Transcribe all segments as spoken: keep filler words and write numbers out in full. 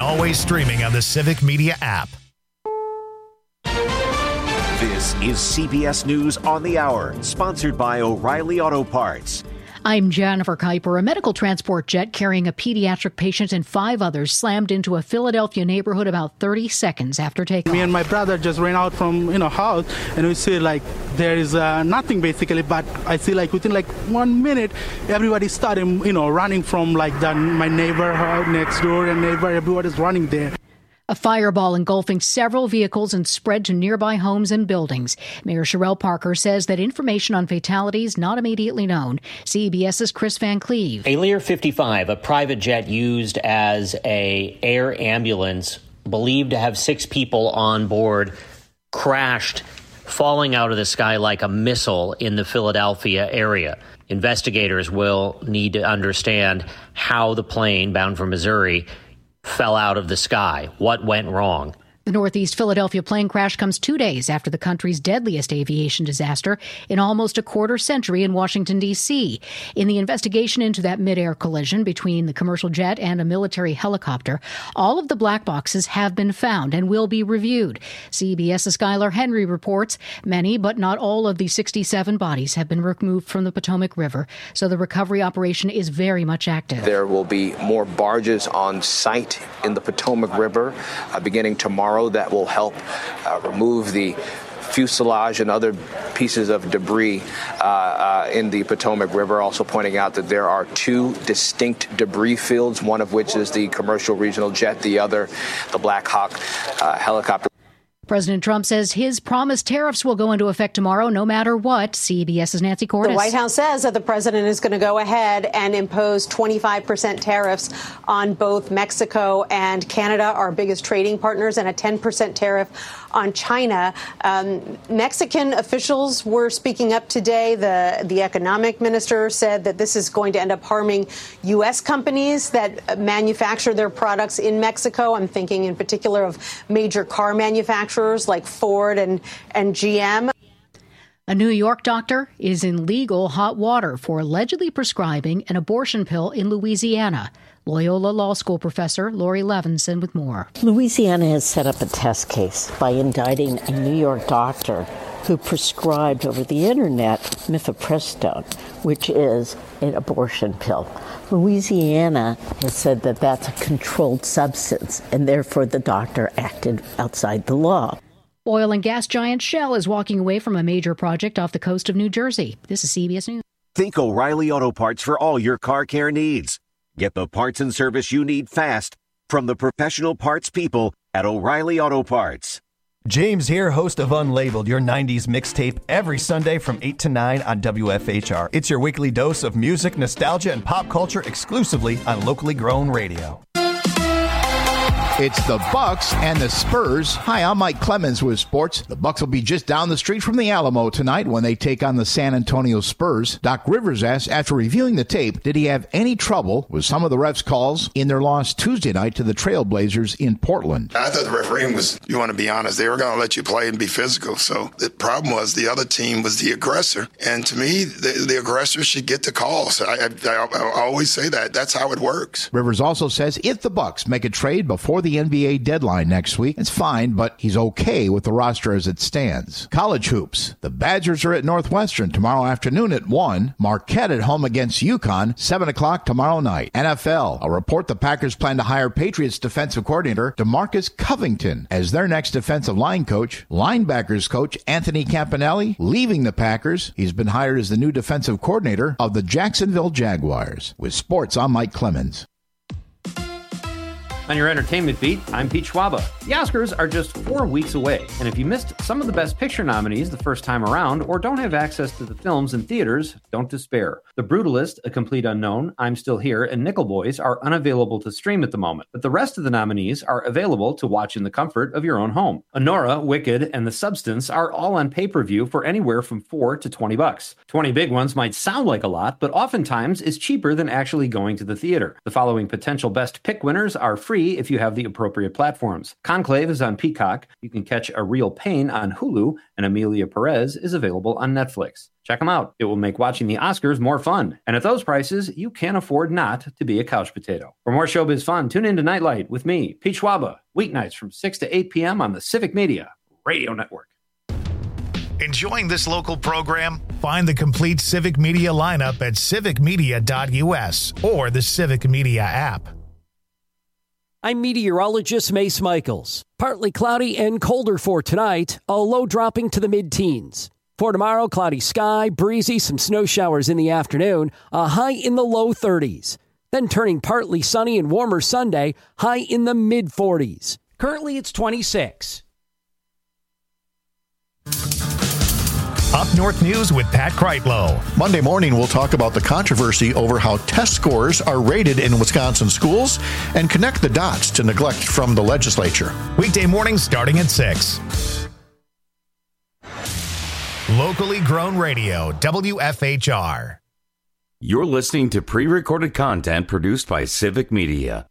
always streaming on the Civic Media app. This is C B S News on the Hour, sponsored by O'Reilly Auto Parts. I'm Jennifer Kuiper. A medical transport jet carrying a pediatric patient and five others slammed into a Philadelphia neighborhood about thirty seconds after takeoff. Me and my brother just ran out from, you know, house, and we see like there is uh, nothing basically, but I see like within like one minute, everybody started, you know, running from like the, my neighborhood next door and neighbor, everybody's running there. A fireball engulfing several vehicles and spread to nearby homes and buildings. Mayor Sherelle Parker says that information on fatalities not immediately known. CBS's Chris Van Cleve. A Lear fifty-five, a private jet used as a air ambulance, believed to have six people on board, crashed, falling out of the sky like a missile in the Philadelphia area. Investigators will need to understand how the plane, bound for Missouri, fell out of the sky. What went wrong? The Northeast Philadelphia plane crash comes two days after the country's deadliest aviation disaster in almost a quarter century in Washington, D C. In the investigation into that mid-air collision between the commercial jet and a military helicopter, all of the black boxes have been found and will be reviewed. CBS's Skylar Henry reports many, but not all of the sixty-seven bodies have been removed from the Potomac River, so the recovery operation is very much active. There will be more barges on site in the Potomac River uh, beginning tomorrow that will help uh, remove the fuselage and other pieces of debris uh, uh, in the Potomac River. Also pointing out that there are two distinct debris fields, one of which is the commercial regional jet, the other the Black Hawk uh, helicopter. President Trump says his promised tariffs will go into effect tomorrow, no matter what. CBS's Nancy Cordes. The White House says that the president is going to go ahead and impose twenty-five percent tariffs on both Mexico and Canada, our biggest trading partners, and a ten percent tariff on China. Um, Mexican officials were speaking up today. The, the economic minister said that this is going to end up harming U S companies that manufacture their products in Mexico. I'm thinking in particular of major car manufacturers like Ford and, and G M. A New York doctor is in legal hot water for allegedly prescribing an abortion pill in Louisiana. Loyola Law School professor Lori Levinson with more. Louisiana has set up a test case by indicting a New York doctor who prescribed over the internet mifepristone, which is an abortion pill. Louisiana has said that that's a controlled substance, and therefore the doctor acted outside the law. Oil and gas giant Shell is walking away from a major project off the coast of New Jersey. This is C B S News. Think O'Reilly Auto Parts for all your car care needs. Get the parts and service you need fast from the professional parts people at O'Reilly Auto Parts. James here, host of Unlabeled, your nineties mixtape, every Sunday from eight to nine on W F H R. It's your weekly dose of music, nostalgia, and pop culture exclusively on locally grown radio. It's the Bucks and the Spurs. Hi, I'm Mike Clemens with sports. The Bucks will be just down the street from the Alamo tonight when they take on the San Antonio Spurs. Doc Rivers asked, after reviewing the tape, did he have any trouble with some of the refs' calls in their loss Tuesday night to the Trailblazers in Portland? I thought the refereeing was, you want to be honest, they were going to let you play and be physical. So the problem was the other team was the aggressor. And to me, the, the aggressor should get the calls. I, I, I, I always say that. That's how it works. Rivers also says if the Bucks make a trade before the the N B A deadline next week, it's fine, but he's okay with the roster as it stands. College hoops. The Badgers are at Northwestern tomorrow afternoon at one. Marquette at home against UConn, seven o'clock tomorrow night. N F L. A report the Packers plan to hire Patriots defensive coordinator DeMarcus Covington as their next defensive line coach. Linebackers coach Anthony Campanelli leaving the Packers. He's been hired as the new defensive coordinator of the Jacksonville Jaguars. With sports, I'm Mike Clemens. On your entertainment beat, I'm Pete Schwaba. The Oscars are just four weeks away, and if you missed some of the Best Picture nominees the first time around or don't have access to the films in theaters, don't despair. The Brutalist, A Complete Unknown, I'm Still Here, and Nickel Boys are unavailable to stream at the moment, but the rest of the nominees are available to watch in the comfort of your own home. Anora, Wicked, and The Substance are all on pay-per-view for anywhere from four to twenty bucks. twenty big ones might sound like a lot, but oftentimes is cheaper than actually going to the theater. The following potential Best Pick winners are free free if you have the appropriate platforms. Conclave is on Peacock. You can catch A Real Pain on Hulu, and Amelia Perez is available on Netflix. Check them out. It will make watching the Oscars more fun. And at those prices, you can't afford not to be a couch potato. For more showbiz fun, tune in to Nightlight with me, Pete Schwaba, weeknights from six to eight p.m. on the Civic Media Radio Network. Enjoying this local program? Find the complete Civic Media lineup at civic media dot u s or the Civic Media app. I'm meteorologist Mace Michaels. Partly cloudy and colder for tonight, a low dropping to the mid-teens. For tomorrow, cloudy sky, breezy, some snow showers in the afternoon, a high in the low thirties. Then turning partly sunny and warmer Sunday, high in the mid-forties. Currently, it's twenty-six. Up North News with Pat Kreitlow. Monday morning, we'll talk about the controversy over how test scores are rated in Wisconsin schools and connect the dots to neglect from the legislature. Weekday mornings starting at six. Locally grown radio, W F H R. You're listening to pre-recorded content produced by Civic Media.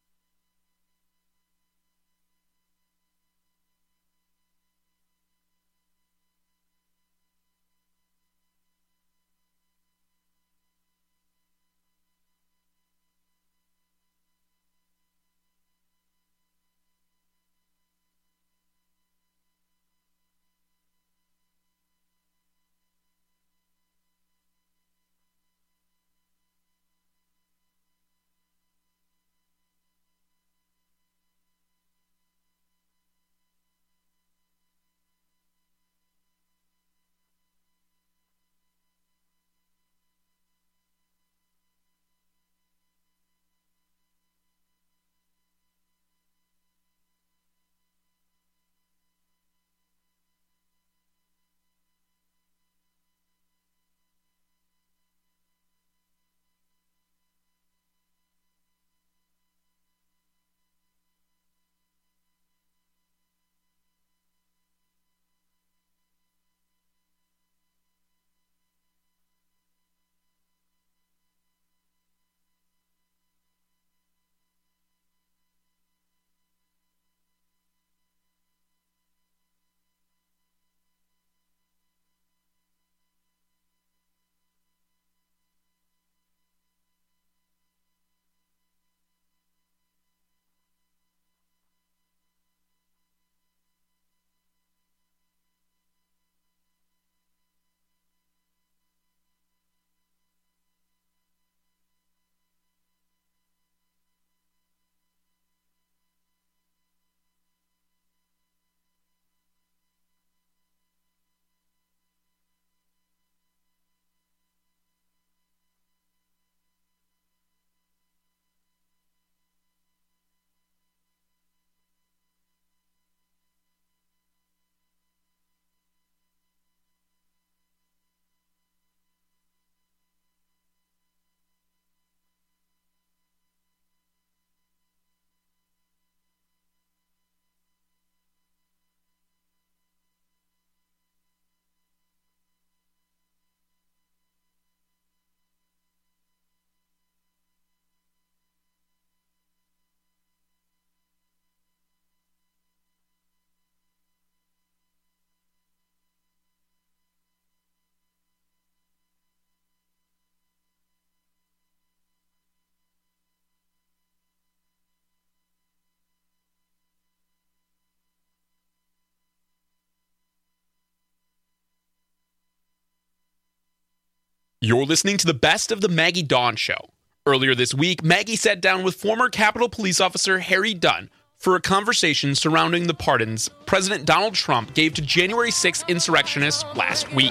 You're listening to the best of the Maggie Dawn Show. Earlier this week, Maggie sat down with former Capitol Police Officer Harry Dunn for a conversation surrounding the pardons President Donald Trump gave to January sixth insurrectionists last week.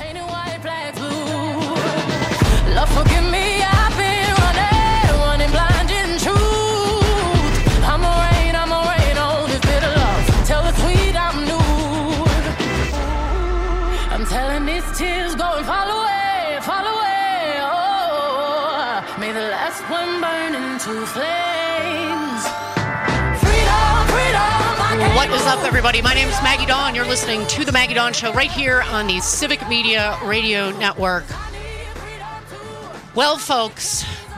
Lord, forgive me, I've been running, running blind in truth. I'm a rain, I'm a rain on this bitter love. Tell the sweet I'm nude. I'm telling these tears go and fall away, fall away. Oh, may the last one burn into flames. Freedom, freedom. What is up, everybody? My name is Maggie Dawn. You're listening to The Maggie Dawn Show right here on the Civic Media Radio Network. Well, folks, the hits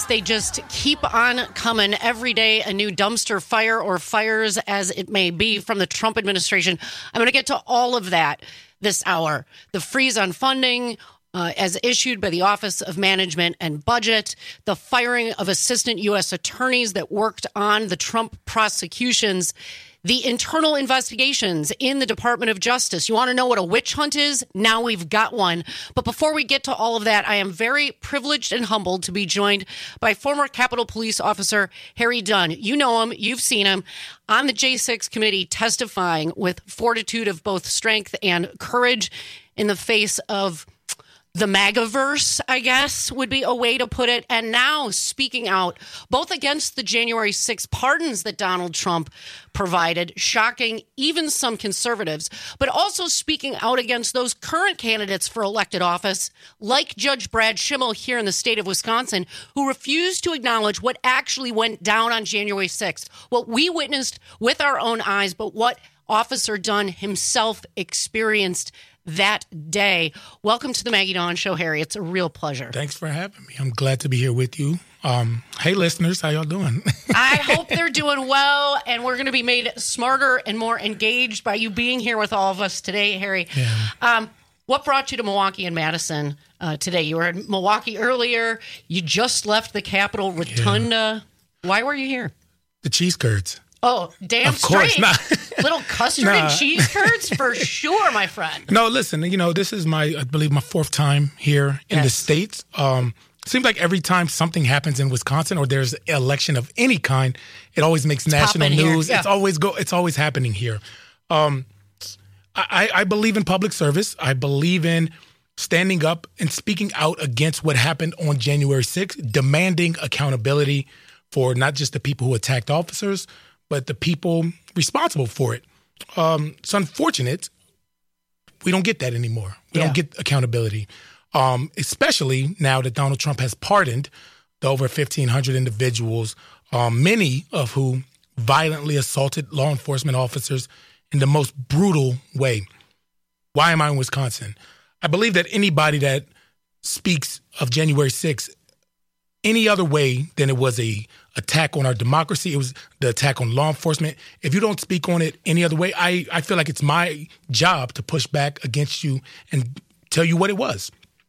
guess they just keep on coming every day, a new dumpster fire or fires as it may be from the Trump administration. I'm going to get to all of that this hour. The freeze on funding uh, as issued by the Office of Management and Budget, the firing of assistant U S attorneys that worked on the Trump prosecutions, the internal investigations in the Department of Justice. You want to know what a witch hunt is? Now we've got one. But before we get to all of that, I am very privileged and humbled to be joined by former Capitol Police Officer Harry Dunn. You know him. You've seen him on the J six committee testifying with fortitude of both strength and courage in the face of the MAGAverse, I guess, would be a way to put it. And now speaking out both against the January sixth pardons that Donald Trump provided, shocking even some conservatives, but also speaking out against those current candidates for elected office, like Judge Brad Schimmel here in the state of Wisconsin, who refused to acknowledge what actually went down on January sixth, what we witnessed with our own eyes, but what Officer Dunn himself experienced that day. Welcome to the Maggie Dawn Show, Harry. It's a real pleasure. Thanks for having me. I'm glad to be here with you. Um, hey, listeners, how y'all doing? I hope they're doing well, and we're going to be made smarter and more engaged by you being here with all of us today, Harry. Yeah. Um, what brought you to Milwaukee and Madison uh, today? You were in Milwaukee earlier. You just left the Capitol Rotunda. Yeah. Why were you here? The cheese curds. Oh, damn of course, straight. not. Little custard Nah. and cheese curds for sure, my friend. No, listen, you know, this is my, I believe, my fourth time here in Yes. the States. Um, seems like every time something happens in Wisconsin or there's an election of any kind, it always makes national popping here, news. yeah. It's always go. It's always happening here. Um, I, I believe in public service. I believe in standing up and speaking out against what happened on January sixth, demanding accountability for not just the people who attacked officers, but the people responsible for it. Um, it's unfortunate we don't get that anymore. We Yeah. don't get accountability, um, especially now that Donald Trump has pardoned the over fifteen hundred individuals, um, many of whom violently assaulted law enforcement officers in the most brutal way. Why am I in Wisconsin? I believe that anybody that speaks of January sixth any other way than it was a attack on our democracy, it was the attack on law enforcement. If you don't speak on it any other way, I, I feel like it's my job to push back against you and tell you what it was,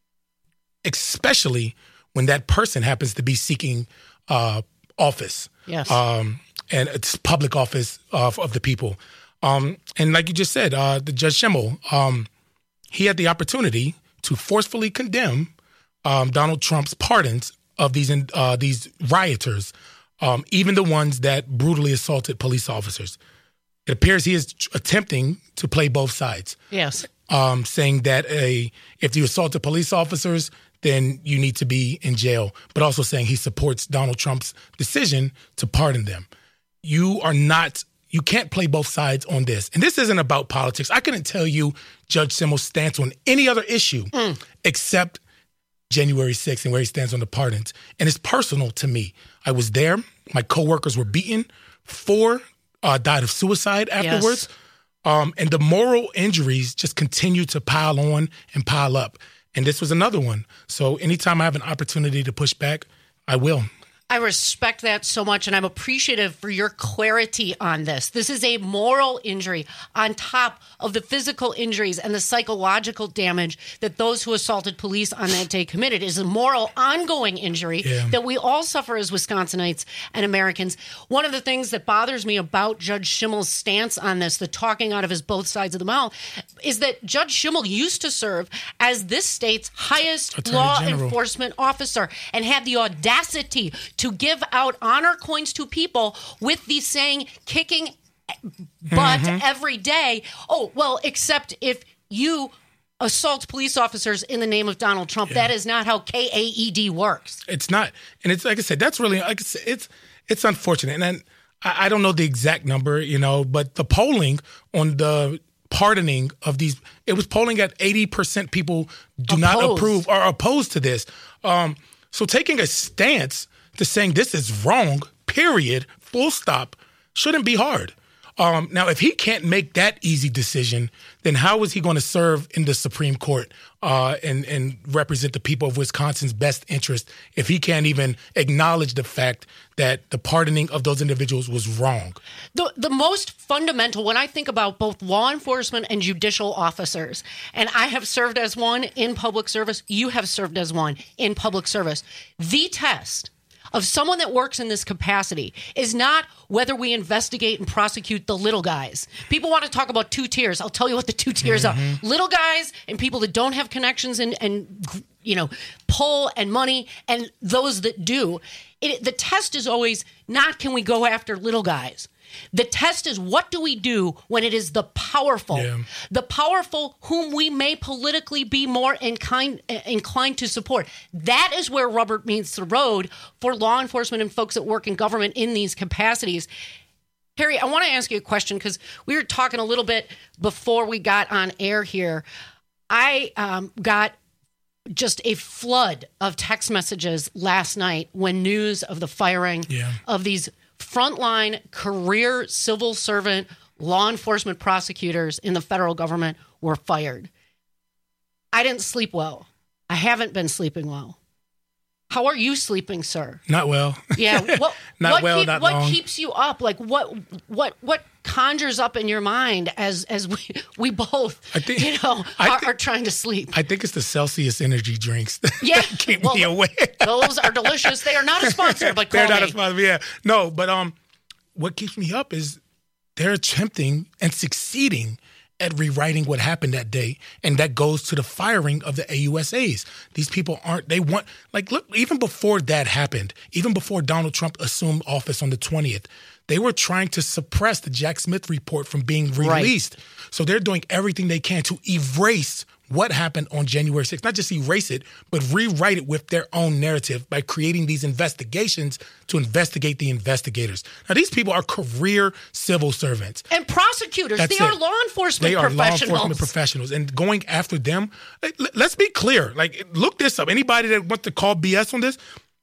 especially when that person happens to be seeking uh, office. Yes. Um, and it's public office of, of the people. Um, and like you just said, uh, the Judge Schimmel, um, he had the opportunity to forcefully condemn um, Donald Trump's pardons of these uh, these rioters, um, even the ones that brutally assaulted police officers. It appears he is attempting to play both sides. Yes. Um, saying that a if you assaulted police officers, then you need to be in jail, but also saying he supports Donald Trump's decision to pardon them. You are not, you can't play both sides on this. And this isn't about politics. I couldn't tell you Judge Schimmel's stance on any other issue Mm. except January sixth and where he stands on the pardons. And it's personal to me. I was there. My coworkers were beaten. Four uh, died of suicide afterwards. Yes. Um, and the moral injuries just continue to pile on and pile up. And this was another one. So anytime I have an opportunity to push back, I will. I respect that so much, and I'm appreciative for your clarity on this. This is a moral injury on top of the physical injuries and the psychological damage that those who assaulted police on that day committed. It is a moral, ongoing injury Yeah. that we all suffer as Wisconsinites and Americans. One of the things that bothers me about Judge Schimmel's stance on this, the talking out of his both sides of the mouth, is that Judge Schimmel used to serve as this state's highest Attorney law General. enforcement officer and had the audacity to give out honor coins to people with the saying, kicking butt Mhm. every day. Oh, well, except if you assault police officers in the name of Donald Trump. That is not how K A E D works. It's not. And it's like I said, that's really, like I said, it's, it's unfortunate. And then I, I don't know the exact number, you know, but the polling on the pardoning of these, it was polling at eighty percent people do not Opposed. approve or opposed to this. Um, so taking a stance to saying this is wrong, period, full stop, shouldn't be hard. Um, now, if he can't make that easy decision, then how is he going to serve in the Supreme Court uh, and, and represent the people of Wisconsin's best interest if he can't even acknowledge the fact that the pardoning of those individuals was wrong? The, the most fundamental, when I think about both law enforcement and judicial officers, and I have served as one in public service, you have served as one in public service, the test of someone that works in this capacity is not whether we investigate and prosecute the little guys. People want to talk about two tiers. I'll tell you what the two tiers mm-hmm. are. Little guys and people that don't have connections and, and you know, pull and money, and those that do. It, the test is always not can we go after little guys. The test is what do we do when it is the powerful, yeah. the powerful whom we may politically be more inclined, inclined to support. That is where rubber meets the road for law enforcement and folks that work in government in these capacities. Harry, I want to ask you a question because we were talking a little bit before we got on air here. I um, got just a flood of text messages last night when news of the firing yeah. of these frontline career civil servant law enforcement prosecutors in the federal government were fired. I didn't sleep well. I haven't been sleeping well. How are you sleeping, sir? Not well. Yeah. What, not what well, keep, not what long. What keeps you up? Like what what what conjures up in your mind as as we we both I think, you know I are, think, are trying to sleep? I think it's the Celsius energy drinks that yeah. keep well, me awake. Those are delicious. They are not a sponsor, but call they're not me. a sponsor. Yeah. No, but um, what keeps me up is they're attempting and succeeding at rewriting what happened that day, and that goes to the firing of the A U S As. These people aren't, they want, like, look, even before that happened, even before Donald Trump assumed office on the twentieth, they were trying to suppress the Jack Smith report from being released. Right. So they're doing everything they can to erase what happened on January sixth. Not just erase it, but rewrite it with their own narrative by creating these investigations to investigate the investigators. Now, these people are career civil servants. And prosecutors. That's they it. are law enforcement they professionals. They are law enforcement professionals. And going after them, let's be clear. Like, look this up. Anybody that wants to call B S on this,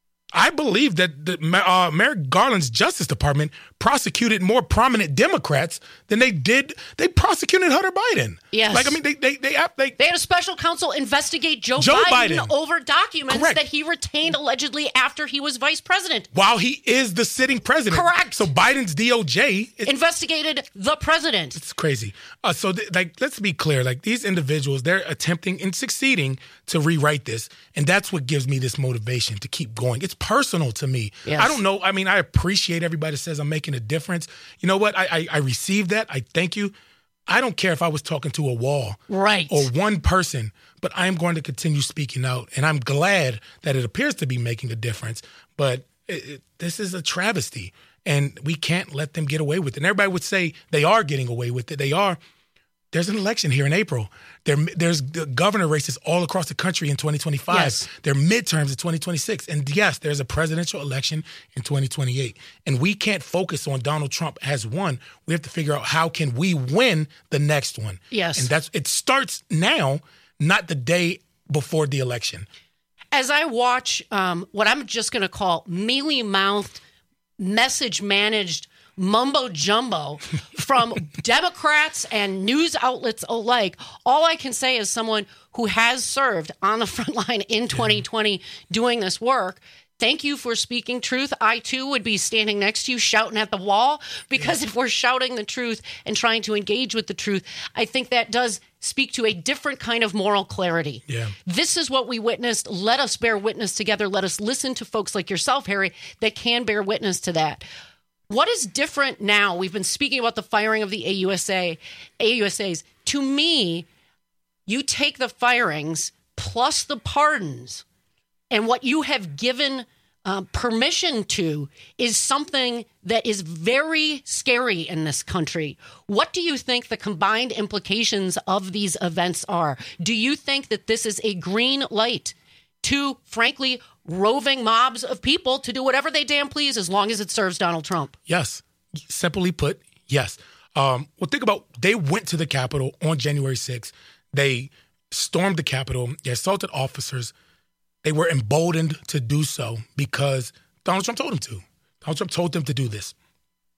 I believe that the, uh, Merrick Garland's Justice Department prosecuted more prominent Democrats than they did. They prosecuted Hunter Biden. Yes. Like, I mean, they they they they, they had a special counsel investigate Joe, Joe Biden, Biden over documents Correct. that he retained allegedly after he was vice president. While he is the sitting president. Correct. So Biden's D O J it, investigated the president. It's crazy. Uh, so, th- like, let's be clear. Like, these individuals, they're attempting and succeeding to rewrite this, and that's what gives me this motivation to keep going. It's personal to me. Yes. I don't know. I mean, I appreciate everybody that says I'm making a difference. You know what? I, I I received that. I thank you. I don't care if I was talking to a wall, right, or one person, but I am going to continue speaking out, and I'm glad that it appears to be making a difference. But it, it, this is a travesty, and we can't let them get away with it. And everybody would say they are getting away with it. They are. There's an election here in April. There, there's governor races all across the country in twenty twenty-five. Yes. There are midterms in twenty twenty-six. And yes, there's a presidential election in twenty twenty-eight. And we can't focus on Donald Trump has won. We have to figure out how can we win the next one. Yes. And that's it starts now, not the day before the election. As I watch um, what I'm just going to call mealy-mouthed, message-managed mumbo jumbo from Democrats and news outlets alike, all I can say as someone who has served on the front line in twenty twenty doing this work, thank you for speaking truth. I, too, would be standing next to you shouting at the wall, because yeah. if we're shouting the truth and trying to engage with the truth, I think that does speak to a different kind of moral clarity. Yeah. This is what we witnessed. Let us bear witness together. Let us listen to folks like yourself, Harry, that can bear witness to that. What is different now? We've been speaking about the firing of the A U S A, A U S As. To me, you take the firings plus the pardons, and what you have given uh, permission to is something that is very scary in this country. What do you think the combined implications of these events are? Do you think that this is a green light to, frankly, roving mobs of people to do whatever they damn please as long as it serves Donald Trump? Yes. Simply put, yes. Um, well, think about, they went to the Capitol on January sixth. They stormed the Capitol. They assaulted officers. They were emboldened to do so because Donald Trump told them to. Donald Trump told them to do this.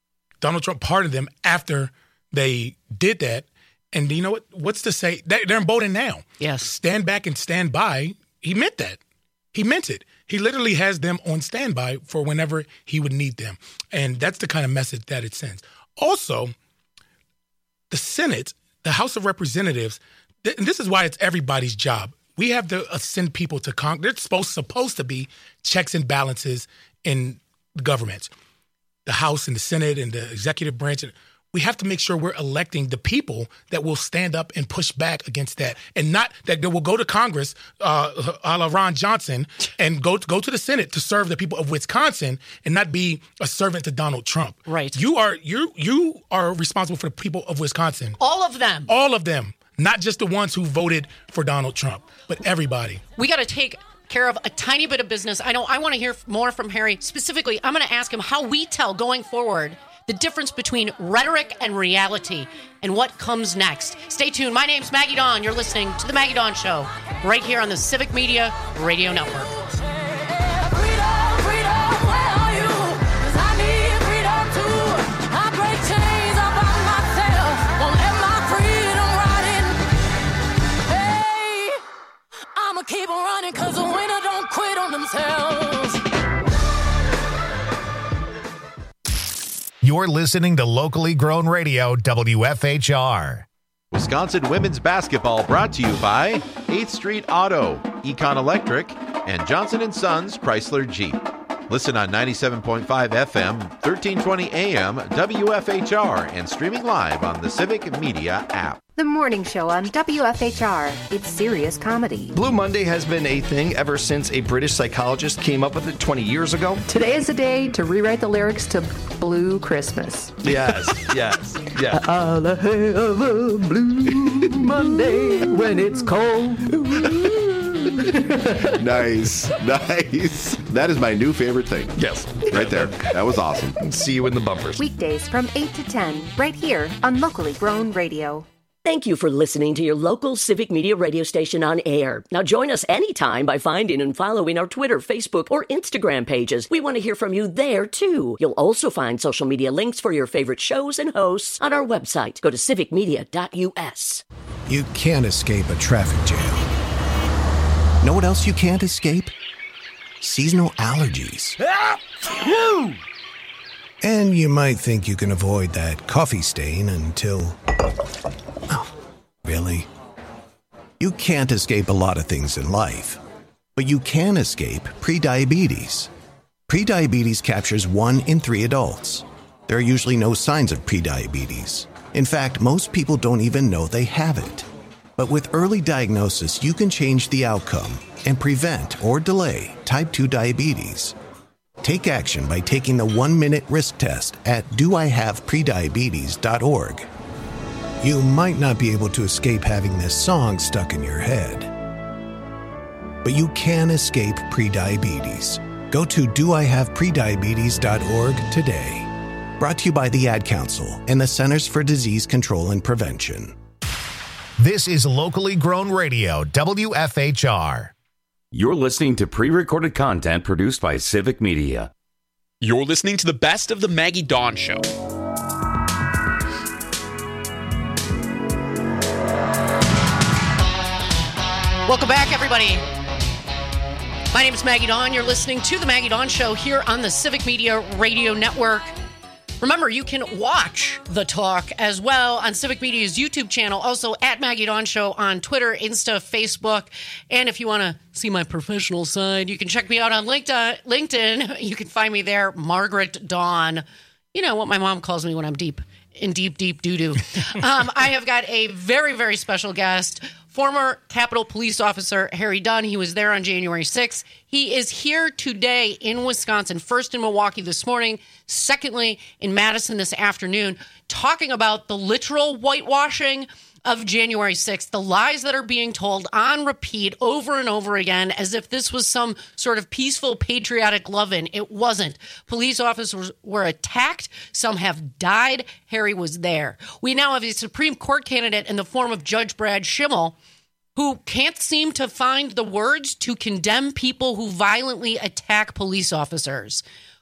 Donald Trump pardoned them after they did that. And you know what? What's to say? They're emboldened now. Yes. Stand back and stand by. He meant that. He meant it. He literally has them on standby for whenever he would need them. And that's the kind of message that it sends. Also, the Senate, the House of Representatives, th- and this is why it's everybody's job. We have to uh, send people to Congress. There's supposed, supposed to be checks and balances in government. The House and the Senate and the executive branch. We have to make sure we're electing the people that will stand up and push back against that, and not that they will go to Congress, uh, a la Ron Johnson, and go to, go to the Senate to serve the people of Wisconsin and not be a servant to Donald Trump. Right. You are you you are responsible for the people of Wisconsin. All of them. All of them, not just the ones who voted for Donald Trump, but everybody. We got to take care of a tiny bit of business. I know I want to hear more from Harry. Specifically, I'm going to ask him how we tell going forward the difference between rhetoric and reality and what comes next. Stay tuned. My name's Maggie Dawn. You're listening to The Maggie Dawn Show right here on the Civic Media Radio Network. Keep on running because the winner don't quit on themselves. You're listening to locally grown radio, W F H R. Wisconsin women's basketball brought to you by eighth Street Auto, Econ Electric, and Johnson and Sons Chrysler Jeep. Listen on ninety-seven point five F M, thirteen twenty A M, W F H R, and streaming live on the Civic Media app. The morning show on W F H R. It's serious comedy. Blue Monday has been a thing ever since a British psychologist came up with it twenty years ago. Today is the day to rewrite the lyrics to Blue Christmas. Yes, yes, yes. I'll have a blue Monday when it's cold. Nice, nice. That is my new favorite thing. Yes. Right there. That was awesome. See you in the bumpers. Weekdays from eight to ten, right here on Locally Grown Radio. Thank you for listening to your local Civic Media radio station on air. Now join us anytime by finding and following our Twitter, Facebook, or Instagram pages. We want to hear from you there, too. You'll also find social media links for your favorite shows and hosts on our website. Go to civic media dot U S. You can't escape a traffic jam. Know what else you can't escape? Seasonal allergies. And you might think you can avoid that coffee stain until... Oh, really? You can't escape a lot of things in life, but you can escape prediabetes. Prediabetes captures one in three adults. There are usually no signs of prediabetes. In fact, most people don't even know they have it. But with early diagnosis, you can change the outcome and prevent or delay type two diabetes. Take action by taking the one-minute risk test at do I have prediabetes dot org. You might not be able to escape having this song stuck in your head, but you can escape prediabetes. Go to do I have prediabetes dot org today. Brought to you by the Ad Council and the Centers for Disease Control and Prevention. This is locally grown radio, W F H R. You're listening to pre-recorded content produced by Civic Media. You're listening to the best of the Maggie Dawn Show. Welcome back, everybody. My name is Maggie Dawn. You're listening to The Maggie Dawn Show here on the Civic Media Radio Network. Remember, you can watch the talk as well on Civic Media's YouTube channel, also at Maggie Dawn Show on Twitter, Insta, Facebook. And if you want to see my professional side, you can check me out on LinkedIn. You can find me there, Margaret Dawn. You know what my mom calls me when I'm deep in deep, deep doo-doo. um, I have got a very, very special guest, former Capitol Police Officer Harry Dunn. He was there on January sixth. He is here today in Wisconsin, first in Milwaukee this morning, secondly in Madison this afternoon, talking about the literal whitewashing of January sixth, the lies that are being told on repeat over and over again as if this was some sort of peaceful, patriotic love-in. It wasn't. Police officers were attacked. Some have died. Harry was there. We now have a Supreme Court candidate in the form of Judge Brad Schimmel, who can't seem to find the words to condemn people who violently attack police officers.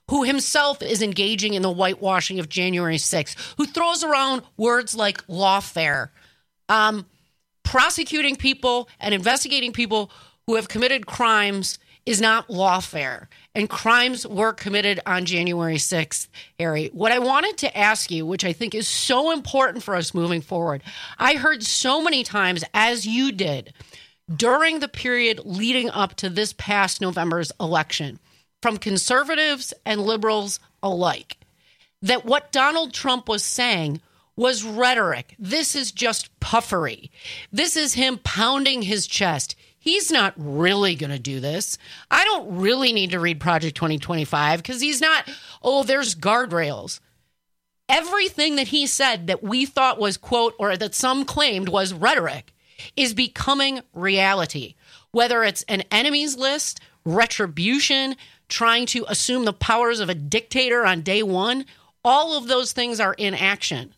who himself is engaging in the whitewashing of January sixth, who throws around words like lawfare, um, prosecuting people and investigating people who have committed crimes is not lawfare. And crimes were committed on January sixth, Harry. What I wanted to ask you, which I think is so important for us moving forward, I heard so many times, as you did, during the period leading up to this past November's election, from conservatives and liberals alike, that what Donald Trump was saying was rhetoric. This is just puffery. This is him pounding his chest. He's not really going to do this. I don't really need to read Project twenty twenty-five because he's not, oh, there's guardrails. Everything that he said that we thought was, quote, or that some claimed was rhetoric is becoming reality. Whether it's an enemies list, retribution, trying to assume the powers of a dictator on day one, all of those things are in action.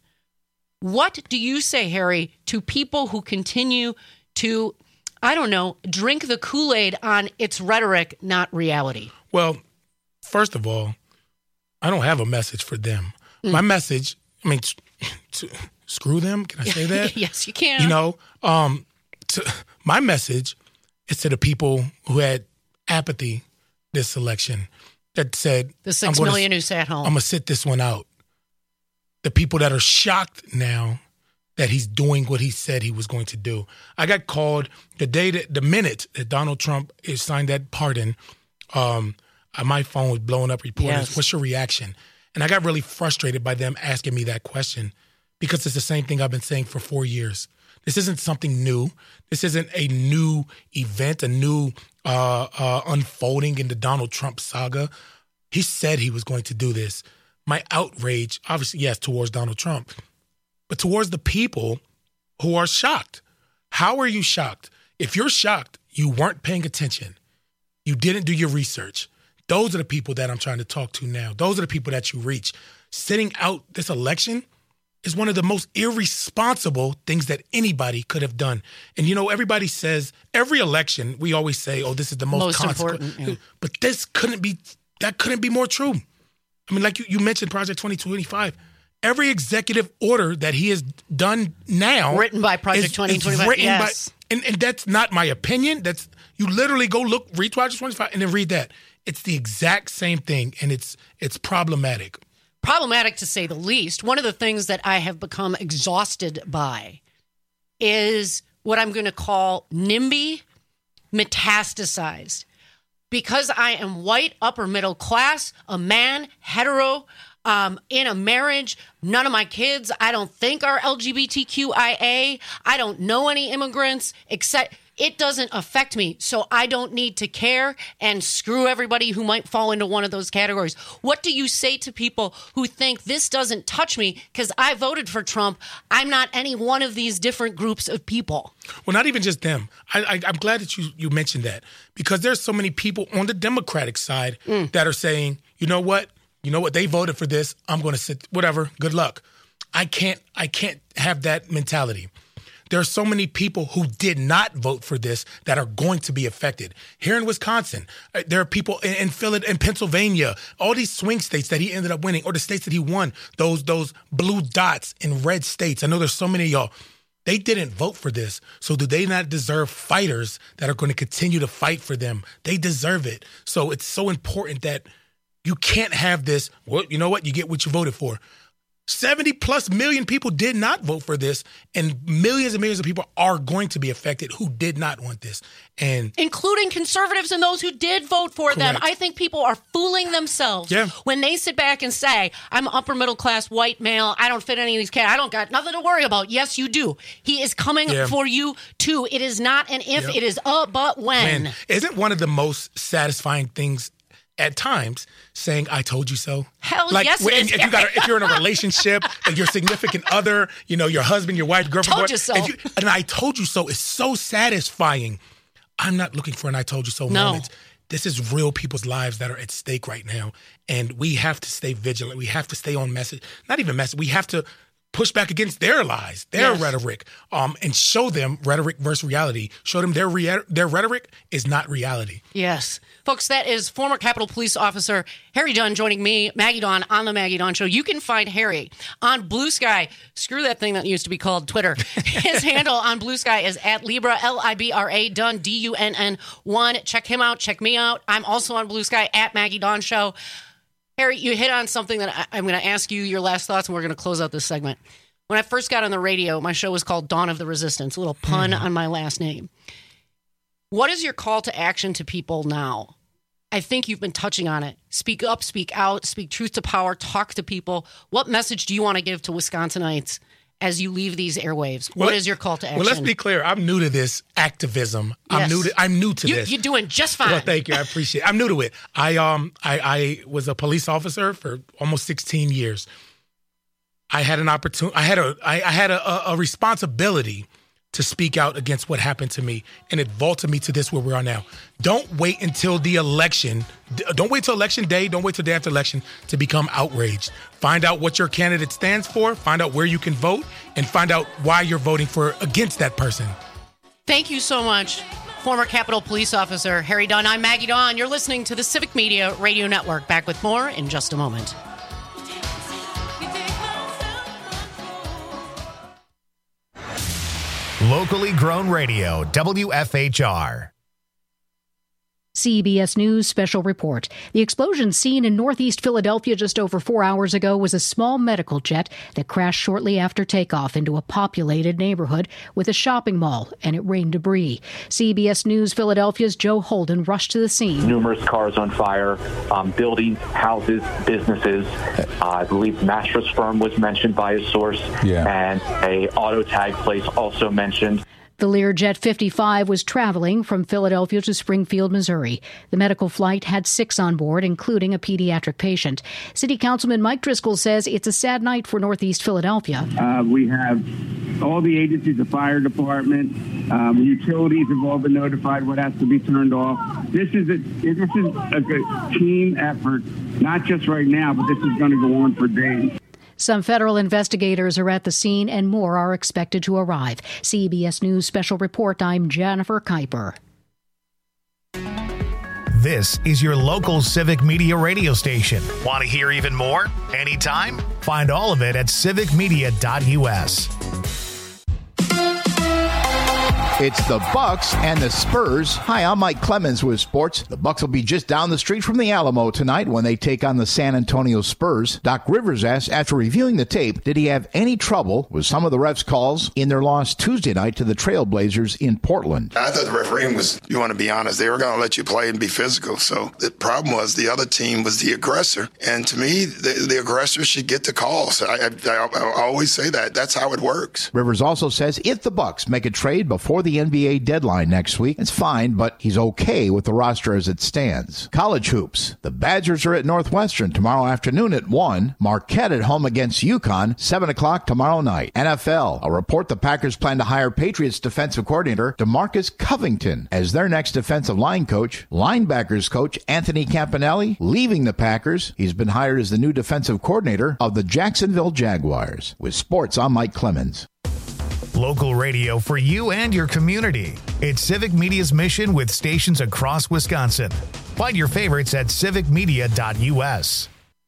What do you say, Harry, to people who continue to, I don't know, drink the Kool-Aid on its rhetoric, not reality? Well, first of all, I don't have a message for them. Mm. My message, I mean, t- t- screw them. Can I say that? Yes, you can. You know, um, to, my message is to the people who had apathy this election, that said, the six I'm million gonna, who sat home. I'm going to sit this one out. The people that are shocked now that he's doing what he said he was going to do. I got called the day that, the minute that Donald Trump signed that pardon, um, my phone was blowing up reporters. Yes. What's your reaction? And I got really frustrated by them asking me that question because it's the same thing I've been saying for four years. This isn't something new. This isn't a new event, a new uh, uh, unfolding in the Donald Trump saga. He said he was going to do this. My outrage, obviously, yes, towards Donald Trump, but towards the people who are shocked. How are you shocked? If you're shocked, you weren't paying attention. You didn't do your research. Those are the people that I'm trying to talk to now. Those are the people that you reach. Sitting out this election is one of the most irresponsible things that anybody could have done. And, you know, everybody says, every election, we always say, oh, this is the most, most consequent. important. Yeah. But this couldn't be, that couldn't be more true. I mean, like you, you mentioned Project twenty twenty-five. Every executive order that he has done now. Written by Project twenty twenty-five, yes. By, and, and that's not my opinion. That's, you literally go look, read Project twenty-five and then read that. It's the exact same thing, and it's it's problematic. Problematic to say the least. One of the things that I have become exhausted by is what I'm going to call NIMBY metastasized. Because I am white, upper middle class, a man, hetero, um, in a marriage, none of my kids, I don't think are L G B T Q I A. I don't know any immigrants, except it doesn't affect me. So I don't need to care, and screw everybody who might fall into one of those categories. What do you say to people who think this doesn't touch me because I voted for Trump? I'm not any one of these different groups of people. Well, not even just them. I, I, I'm glad that you, you mentioned that, because there's so many people on the Democratic side mm. that are saying, you know what? You know what? They voted for this. I'm going to sit, whatever. Good luck. I can't, I can't have that mentality. There are so many people who did not vote for this that are going to be affected. Here in Wisconsin, there are people in, in Philadelphia, in Pennsylvania, all these swing states that he ended up winning, or the states that he won, those those blue dots in red states. I know there's so many of y'all. They didn't vote for this. So do they not deserve fighters that are going to continue to fight for them? They deserve it. So it's so important that you can't have this, well, you know what? You get what you voted for. seventy plus million people did not vote for this, and millions and millions of people are going to be affected who did not want this. And including conservatives and those who did vote for correct. them. I think people are fooling themselves yeah. when they sit back and say, I'm upper middle class, white male, I don't fit any of these categories, I don't got nothing to worry about. Yes, you do. He is coming yeah. for you too. It is not an if, yep. it is a but when. Man, isn't one of the most satisfying things at times saying, I told you so? Hell like, yes, when, it is. If, you got a, if you're in a relationship and your significant other, you know, your husband, your wife, girlfriend, told boy, you so. You, and I told you so is so satisfying. I'm not looking for an I told you so no. moment. This is real people's lives that are at stake right now. And we have to stay vigilant. We have to stay on message. Not even message. We have to push back against their lies, their Yes. rhetoric, um, and show them rhetoric versus reality. Show them their rea- their rhetoric is not reality. Yes. Folks, that is former Capitol Police Officer Harry Dunn joining me, Maggie Dawn, on the Maggie Dawn Show. You can find Harry on Blue Sky. Screw that thing that used to be called Twitter. His handle on Blue Sky is at Libra, L I B R A, Dunn, D U N N one. Check him out. Check me out. I'm also on Blue Sky at Maggie Dawn Show. Harry, you hit on something that I, I'm going to ask you your last thoughts, and we're going to close out this segment. When I first got on the radio, my show was called Dawn of the Resistance, a little pun mm-hmm. on my last name. What is your call to action to people now? I think you've been touching on it. Speak up, speak out, speak truth to power, talk to people. What message do you want to give to Wisconsinites as you leave these airwaves? Well, what is your call to action? Well, let's be clear. I'm new to this activism. Yes. I'm new to I'm new to you, this. You're doing just fine. Well, thank you. I appreciate it. I'm new to it. I um I, I was a police officer for almost sixteen years. I had an opportunity. I had a I, I had a, a responsibility to speak out against what happened to me, and it vaulted me to this where we are now. Don't wait until the election. Don't wait till election day. Don't wait till day after election to become outraged. Find out what your candidate stands for. Find out where you can vote, and find out why you're voting for against that person. Thank you so much, former Capitol Police Officer Harry Dunn. I'm Maggie Dawn. You're listening to the Civic Media Radio Network. Back with more in just a moment. Locally grown radio, W F H R. C B S News special report. The explosion seen in northeast Philadelphia just over four hours ago was a small medical jet that crashed shortly after takeoff into a populated neighborhood with a shopping mall, and it rained debris. C B S News Philadelphia's Joe Holden rushed to the scene. Numerous cars on fire, um, buildings, houses, businesses. Uh, I believe mattress firm was mentioned by a source, yeah. and a auto tag place also mentioned. The Learjet fifty-five was traveling from Philadelphia to Springfield, Missouri. The medical flight had six on board, including a pediatric patient. City Councilman Mike Driscoll says it's a sad night for Northeast Philadelphia. Uh, we have all the agencies, the fire department, um, utilities have all been notified what has to be turned off. This is a this is a good team effort, not just right now, but this is going to go on for days. Some federal investigators are at the scene, and more are expected to arrive. C B S News Special Report, I'm Jennifer Kuiper. This is your local Civic Media radio station. Want to hear even more? Anytime? Find all of it at civic media dot U S. It's the Bucks and the Spurs. Hi, I'm Mike Clemens with sports. The Bucks will be just down the street from the Alamo tonight when they take on the San Antonio Spurs. Doc Rivers asked, after reviewing the tape, did he have any trouble with some of the refs' calls in their loss Tuesday night to the Trailblazers in Portland? I thought the refereeing was, you want to be honest, they were going to let you play and be physical. So the problem was the other team was the aggressor. And to me, the, the aggressor should get the calls. I, I, I, I always say that. That's how it works. Rivers also says if the Bucks make a trade before the N B A deadline next week, it's fine, but he's okay with the roster as it stands. College hoops. The Badgers are at Northwestern tomorrow afternoon at one. Marquette at home against UConn, seven o'clock tomorrow night. N F L. A report the Packers plan to hire Patriots defensive coordinator DeMarcus Covington as their next defensive line coach. Linebackers coach Anthony Campanelli leaving the Packers. He's been hired as the new defensive coordinator of the Jacksonville Jaguars. With sports, I'm Mike Clemens. Local radio for you and your community. It's Civic Media's mission with stations across Wisconsin. Find your favorites at civic media dot U S.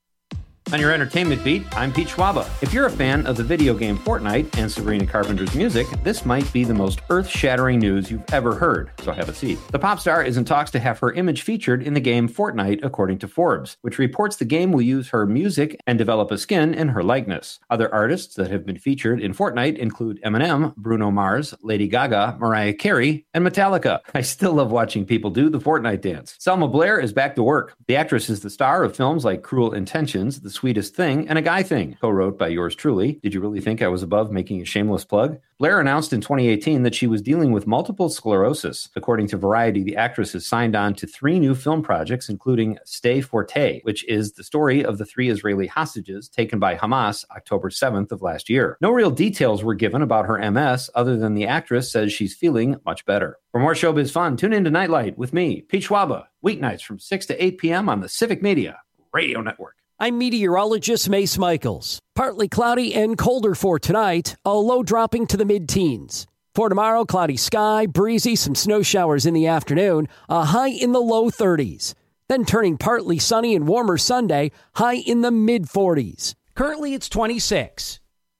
On your entertainment beat, I'm Pete Schwaba. If you're a fan of the video game Fortnite and Sabrina Carpenter's music, this might be the most earth-shattering news you've ever heard, so have a seat. The pop star is in talks to have her image featured in the game Fortnite, according to Forbes, which reports the game will use her music and develop a skin in her likeness. Other artists that have been featured in Fortnite include Eminem, Bruno Mars, Lady Gaga, Mariah Carey, and Metallica. I still love watching people do the Fortnite dance. Selma Blair is back to work. The actress is the star of films like Cruel Intentions, The Sweetest Thing, and A Guy Thing, co-wrote by yours truly. Did you really think I was above making a shameless plug? Blair announced in twenty eighteen that she was dealing with multiple sclerosis. According to Variety, the actress has signed on to three new film projects, including Stay Forte, which is the story of the three Israeli hostages taken by Hamas October seventh of last year. No real details were given about her M S, other than the actress says she's feeling much better. For more showbiz fun, tune in to Nightlight with me, Pete Schwaba, weeknights from six to eight p.m. on the Civic Media Radio Network. I'm meteorologist Mace Michaels. Partly cloudy and colder for tonight, a low dropping to the mid-teens. For tomorrow, cloudy sky, breezy, some snow showers in the afternoon, a high in the low thirties. Then turning partly sunny and warmer Sunday, high in the mid-forties. Currently, it's twenty-six.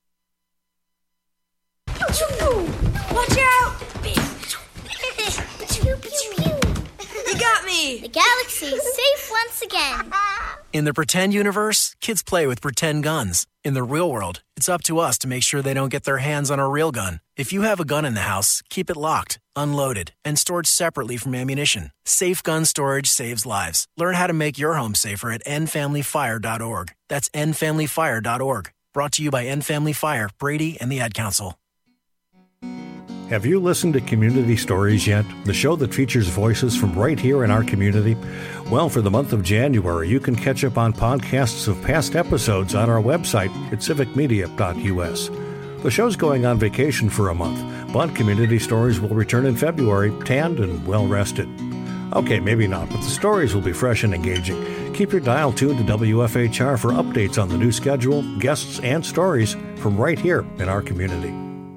Watch out! You got me! The galaxy is safe once again. In the pretend universe, kids play with pretend guns. In the real world, it's up to us to make sure they don't get their hands on a real gun. If you have a gun in the house, keep it locked, unloaded, and stored separately from ammunition. Safe gun storage saves lives. Learn how to make your home safer at end family fire dot org. That's end family fire dot org. Brought to you by End Family Fire, Brady, and the Ad Council. Have you listened to Community Stories yet? The show that features voices from right here in our community? Well, for the month of January, you can catch up on podcasts of past episodes on our website at civic media dot u s. The show's going on vacation for a month, but Community Stories will return in February, tanned and well-rested. Okay, maybe not, but the stories will be fresh and engaging. Keep your dial tuned to W F H R for updates on the new schedule, guests, and stories from right here in our community.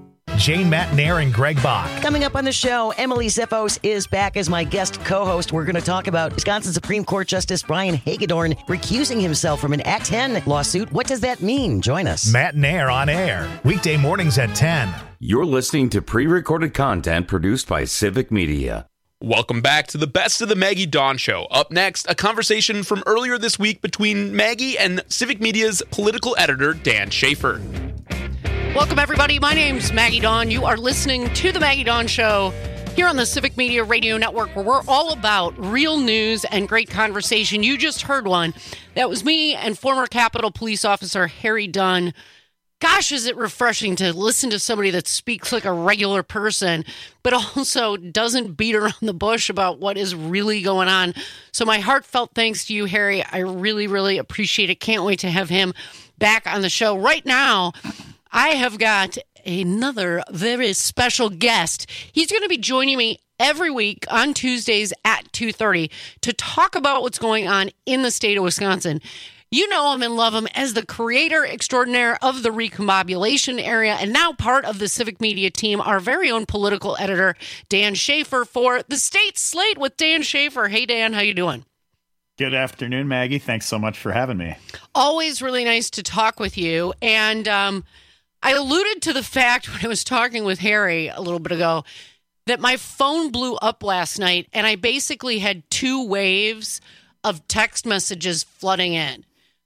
Jane Matnair and Greg Bach. Coming up on the show, Emily Ziffos is back as my guest co-host. We're going to talk about Wisconsin Supreme Court Justice Brian Hagedorn recusing himself from an Act ten lawsuit. What does that mean? Join us. Matnair on air, weekday mornings at ten. You're listening to pre-recorded content produced by Civic Media. Welcome back to the Best of the Maggie Dawn Show. Up next, a conversation from earlier this week between Maggie and Civic Media's political editor, Dan Schaefer. Welcome, everybody. My name's Maggie Dawn. You are listening to The Maggie Dawn Show here on the Civic Media Radio Network, where we're all about real news and great conversation. You just heard one. That was me and former Capitol Police Officer Harry Dunn. Gosh, is it refreshing to listen to somebody that speaks like a regular person, but also doesn't beat around the bush about what is really going on. So my heartfelt thanks to you, Harry. I really, really appreciate it. Can't wait to have him back on the show. Right now, I have got another very special guest. He's going to be joining me every week on Tuesdays at two thirty to talk about what's going on in the state of Wisconsin. You know him and love him as the creator extraordinaire of the Recombobulation Area and now part of the Civic Media team, our very own political editor, Dan Schaefer, for the State Slate with Dan Schaefer. Hey, Dan, how you doing? Good afternoon, Maggie. Thanks so much for having me. Always really nice to talk with you. And um, I alluded to the fact when I was talking with Harry a little bit ago that my phone blew up last night and I basically had two waves of text messages flooding in.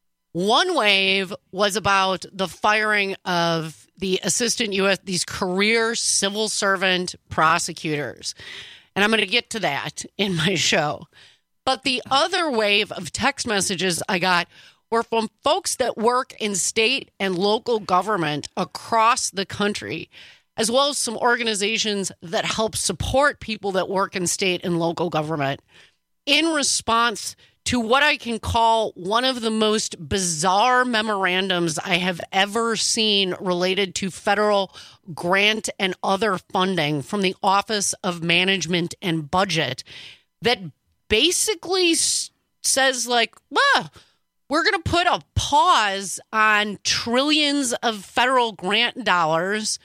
One wave was about the firing of the assistant U S, these career civil servant prosecutors. And I'm going to get to that in my show. But the other wave of text messages I got were from folks that work in state and local government across the country, as well as some organizations that help support people that work in state and local government in response to what I can call one of the most bizarre memorandums I have ever seen related to federal grant and other funding from the Office of Management and Budget that basically says, like, well, we're going to put a pause on trillions of federal grant dollars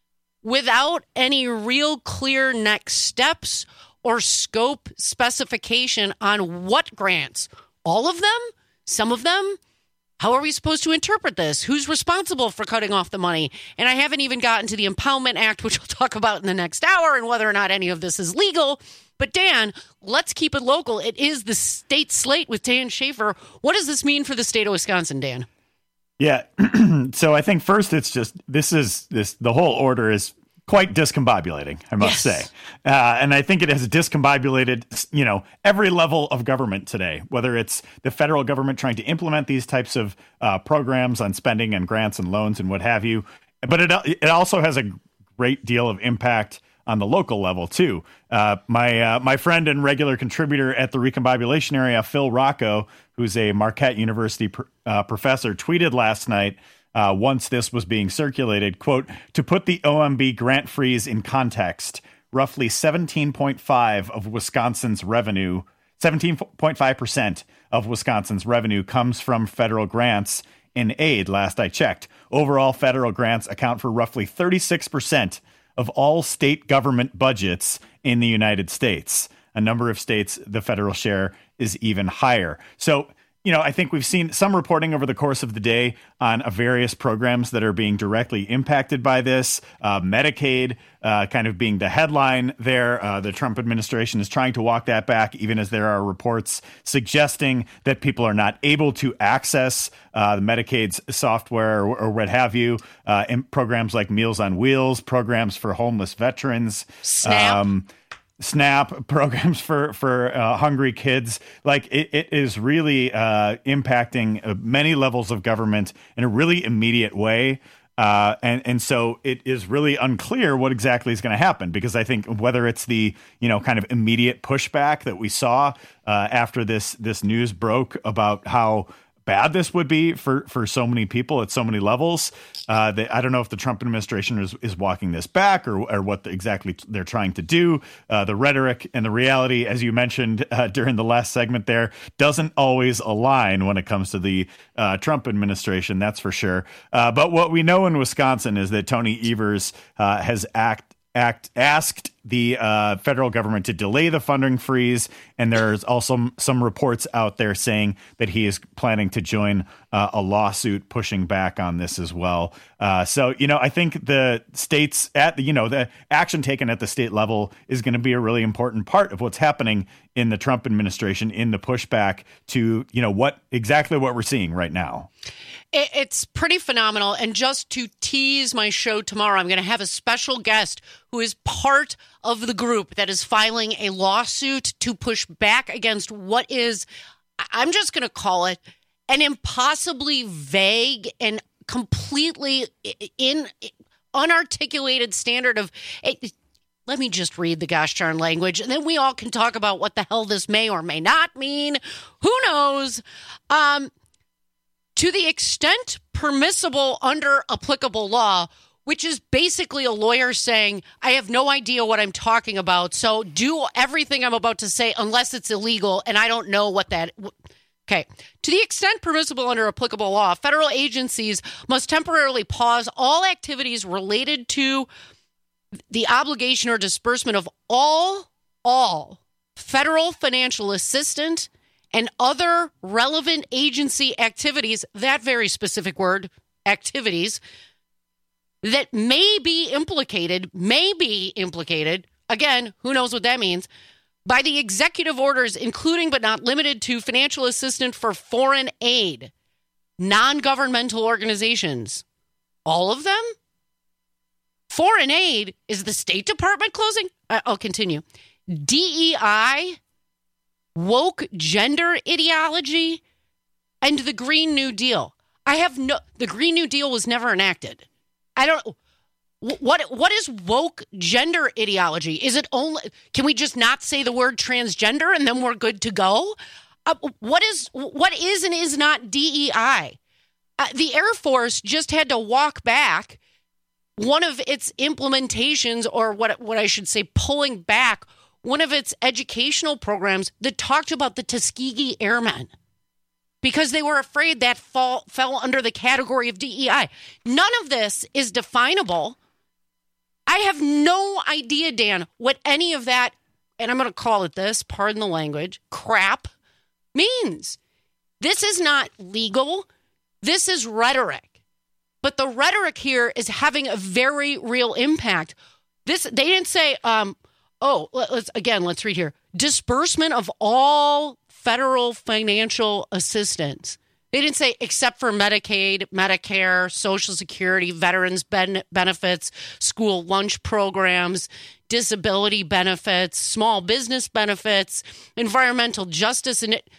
without any real clear next steps or scope specification on what grants. All of them? Some of them? How are we supposed to interpret this? Who's responsible for cutting off the money? And I haven't even gotten to the Impoundment Act, which we'll talk about in the next hour, and whether or not any of this is legal. But Dan, let's keep it local. It is the State Slate with Dan Schaefer. What does this mean for the state of Wisconsin, Dan? Yeah. So I think first it's just, this is, this the whole order is quite discombobulating, I must yes. say. Uh, and I think it has discombobulated, you know, every level of government today, whether it's the federal government trying to implement these types of uh, programs on spending and grants and loans and what have you. But it it also has a great deal of impact on the local level, too. Uh, my uh, my friend and regular contributor at the Recombobulation Area, Phil Rocco, who's a Marquette University pr- uh, professor, tweeted last night, Uh, once this was being circulated, quote, to put the O M B grant freeze in context, roughly seventeen point five of Wisconsin's revenue seventeen point five percent of Wisconsin's revenue comes from federal grants and aid, last I checked. Overall, federal grants account for roughly thirty-six percent of all state government budgets in the United States. A number of states, the federal share is even higher. So, you know, I think we've seen some reporting over the course of the day on uh, various programs that are being directly impacted by this. Uh, Medicaid uh, kind of being the headline there. Uh, the Trump administration is trying to walk that back, even as there are reports suggesting that people are not able to access uh, the Medicaid's software or, or what have you. Uh, in programs like Meals on Wheels, programs for homeless veterans. SNAP. Um, SNAP programs for for uh, hungry kids. Like it, it is really uh, impacting uh, many levels of government in a really immediate way. Uh, and, and so it is really unclear what exactly is going to happen, because I think whether it's the, you know, kind of immediate pushback that we saw uh, after this this news broke about how bad this would be for, for so many people at so many levels. Uh, they, I don't know if the Trump administration is, is walking this back or, or what the, exactly they're trying to do. Uh, the rhetoric and the reality, as you mentioned uh, during the last segment there, doesn't always align when it comes to the uh, Trump administration, that's for sure. Uh, but what we know in Wisconsin is that Tony Evers uh, has act, act asked the uh, federal government to delay the funding freeze. And there's also some reports out there saying that he is planning to join uh, a lawsuit pushing back on this as well. Uh, so, you know, I think the states at the, you know, the action taken at the state level is going to be a really important part of what's happening in the Trump administration in the pushback to, you know, what exactly what we're seeing right now. It's pretty phenomenal. And just to tease my show tomorrow, I'm going to have a special guest who is part of the group that is filing a lawsuit to push back against what is, I'm just going to call it, an impossibly vague and completely in unarticulated standard of, it, let me just read the gosh darn language, and then we all can talk about what the hell this may or may not mean. Who knows? Um, to the extent permissible under applicable law, which is basically a lawyer saying, I have no idea what I'm talking about, so do everything I'm about to say unless it's illegal, and I don't know what that... Okay. To the extent permissible under applicable law, federal agencies must temporarily pause all activities related to the obligation or disbursement of all, all federal financial assistance and other relevant agency activities, that very specific word, activities, that may be implicated, may be implicated, again, who knows what that means, by the executive orders, including but not limited to financial assistance for foreign aid, non-governmental organizations. All of them? Foreign aid is the State Department closing? I'll continue. D E I, woke gender ideology, and the Green New Deal. I have no, the Green New Deal was never enacted. I don't, what, what is woke gender ideology? Is it only, can we just not say the word transgender and then we're good to go? Uh, what is, what is and is not D E I? Uh, the Air Force just had to walk back one of its implementations, or what, what I should say, pulling back one of its educational programs that talked about the Tuskegee Airmen, because they were afraid that fall, fell under the category of D E I. None of this is definable. I have no idea, Dan, what any of that, and I'm going to call it this, pardon the language, crap means. This is not legal. This is rhetoric. But the rhetoric here is having a very real impact. This, they didn't say, um, oh, let's again, let's read here. Disbursement of all federal financial assistance. They didn't say except for Medicaid, Medicare, Social Security, veterans ben- benefits, school lunch programs, disability benefits, small business benefits, environmental justice. And it,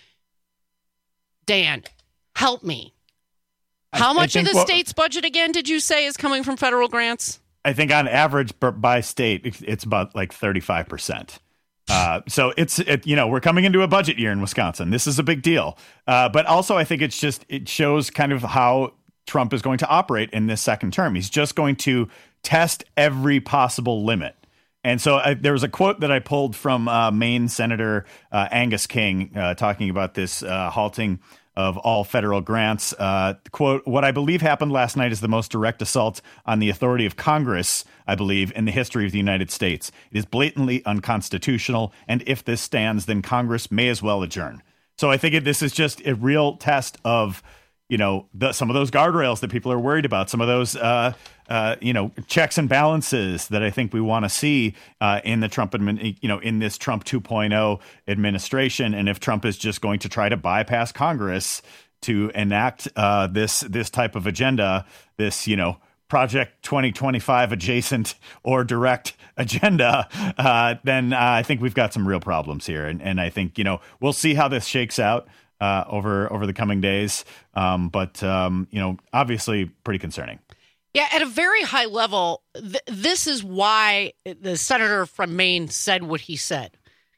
Dan, help me. How much of the what, state's budget, again, did you say is coming from federal grants? I think on average by state, it's about like thirty-five percent. Uh, so it's, it, you know, we're coming into a budget year in Wisconsin. This is a big deal. Uh, but also I think it's just, it shows kind of how Trump is going to operate in this second term. He's just going to test every possible limit. And so I, there was a quote that I pulled from uh, Maine Senator uh, Angus King uh, talking about this uh, halting of all federal grants. Uh, quote, what I believe happened last night is the most direct assault on the authority of Congress, I believe, in the history of the United States. It is blatantly unconstitutional. And if this stands, then Congress may as well adjourn. So I think it, this is just a real test of, you know, the, some of those guardrails that people are worried about, some of those, uh, uh, you know, checks and balances that I think we want to see uh, in the Trump, admin, you know, in this Trump two point oh administration. And if Trump is just going to try to bypass Congress to enact uh, this this type of agenda, this, you know, Project twenty twenty-five adjacent or direct agenda, uh, then uh, I think we've got some real problems here. And, and I think, you know, we'll see how this shakes out uh, over over the coming days. Um, but, um, you know, obviously pretty concerning. Yeah, at a very high level, th- this is why the senator from Maine said what he said.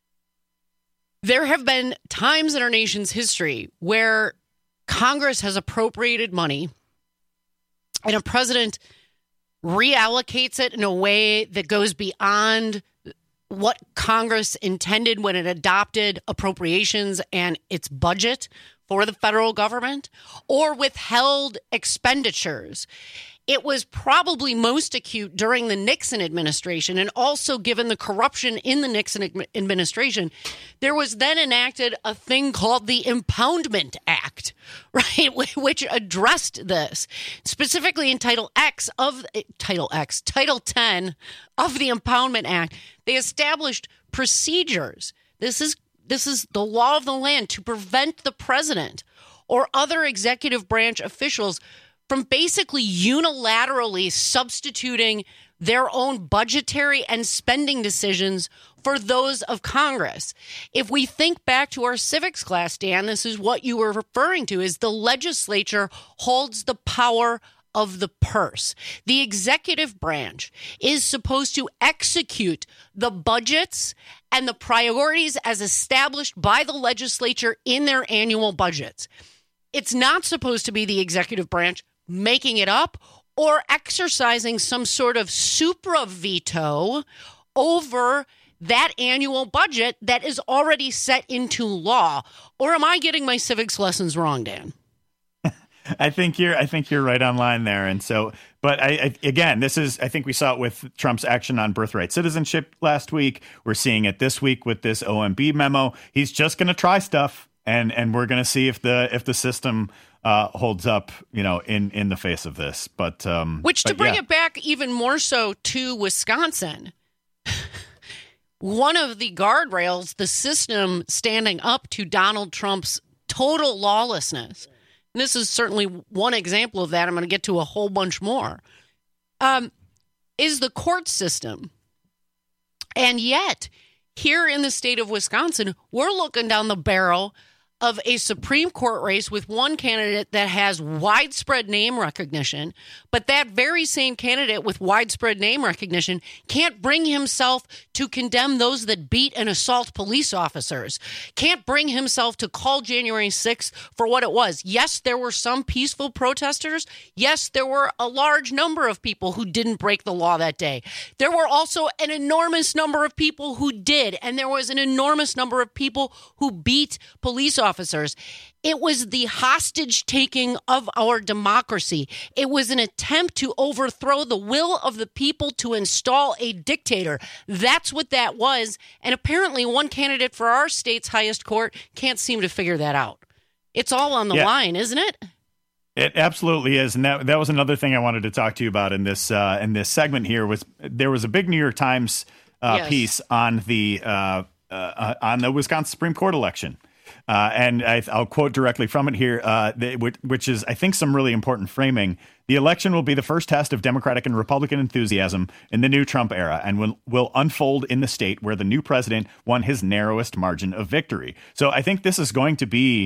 There have been times in our nation's history where Congress has appropriated money and a president reallocates it in a way that goes beyond what Congress intended when it adopted appropriations and its budget for the federal government, or withheld expenditures. It was probably most acute during the Nixon administration, and also given the corruption in the Nixon administration, there was then enacted a thing called the Impoundment Act, right, which addressed this. Specifically in Title X of Title X, Title ten of the Impoundment Act, they established procedures. This is this is the law of the land to prevent the president or other executive branch officials from basically unilaterally substituting their own budgetary and spending decisions for those of Congress. If we think back to our civics class, Dan, this is what you were referring to, is the legislature holds the power of the purse. The executive branch is supposed to execute the budgets and the priorities as established by the legislature in their annual budgets. It's not supposed to be the executive branch making it up or exercising some sort of supra veto over that annual budget that is already set into law. Or am I getting my civics lessons wrong, Dan? I think you're I think you're right on line there. And so, but I, I again, this is I think we saw it with Trump's action on birthright citizenship last week. We're seeing it this week with this O M B memo. He's just going to try stuff, and and we're going to see if the if the system Uh, holds up, you know, in, in the face of this. But um, which to but bring yeah. it back even more so to Wisconsin, one of the guardrails, the system standing up to Donald Trump's total lawlessness. And this is certainly one example of that. I'm going to get to a whole bunch more. Um, is the court system. And yet, here in the state of Wisconsin, we're looking down the barrel of a Supreme Court race with one candidate that has widespread name recognition, but that very same candidate with widespread name recognition can't bring himself to condemn those that beat and assault police officers, can't bring himself to call January sixth for what it was. Yes, there were some peaceful protesters. Yes, there were a large number of people who didn't break the law that day. There were also an enormous number of people who did, and there was an enormous number of people who beat police officers. Officers. It was the hostage taking of our democracy. It was an attempt to overthrow the will of the people to install a dictator. That's what that was. And apparently one candidate for our state's highest court can't seem to figure that out. It's all on the yeah. line, isn't it? It absolutely is. And that, that was another thing I wanted to talk to you about in this uh, in this segment here. Was there was a big New York Times uh, yes. piece on the uh, uh, on the Wisconsin Supreme Court election. Uh, and I, I'll quote directly from it here, uh, which, which is, I think, some really important framing. The election will be the first test of Democratic and Republican enthusiasm in the new Trump era and will, will unfold in the state where the new president won his narrowest margin of victory. So I think this is going to be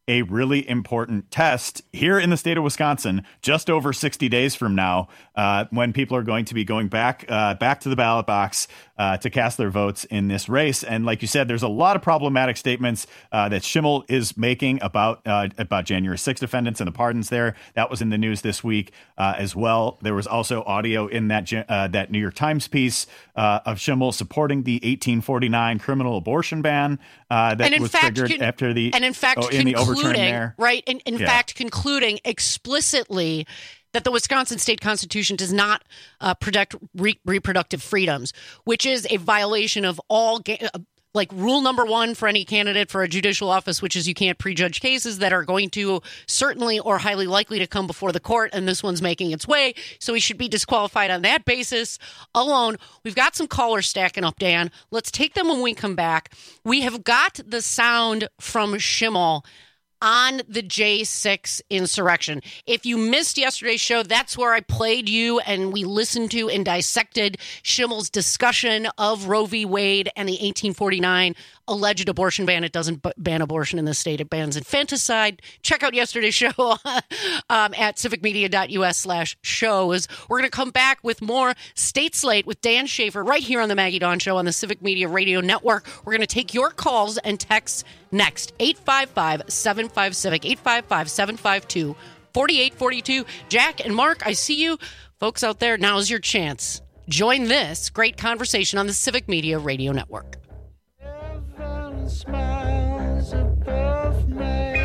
a really important test here in the state of Wisconsin just over sixty days from now, uh, when people are going to be going back uh, back to the ballot box uh, to cast their votes in this race. And like you said, there's a lot of problematic statements uh, that Schimmel is making about uh, about January sixth defendants and the pardons there. That was in the news this week uh, as well. There was also audio in that uh, that New York Times piece uh, of Schimmel supporting the eighteen forty-nine criminal abortion ban uh, that was fact, triggered con- after the and in fact oh, in the overturn there. Right. In, in yeah. fact, concluding explicitly that the Wisconsin state constitution does not uh, protect re- reproductive freedoms, which is a violation of all ga- uh, like rule number one for any candidate for a judicial office, which is you can't prejudge cases that are going to certainly or highly likely to come before the court. And this one's making its way. So he should be disqualified on that basis alone. We've got some callers stacking up, Dan. Let's take them when we come back. We have got the sound from Schimmel on the J six insurrection. If you missed yesterday's show, that's where I played you and we listened to and dissected Schimmel's discussion of Roe v. Wade and the eighteen forty-nine alleged abortion ban. It doesn't ban abortion in this state. It bans infanticide. Check out yesterday's show um, at civicmedia.us slash shows. We're going to come back with more State Slate with Dan Schaefer right here on the Maggie Dawn Show on the Civic Media Radio Network. We're going to take your calls and texts next. eight five five, seven five Civic, eight five five, seven five two, four eight four two. Jack and Mark, I see you. Folks out there, now's your chance. Join this great conversation on the Civic Media Radio Network. Heaven smiles above me.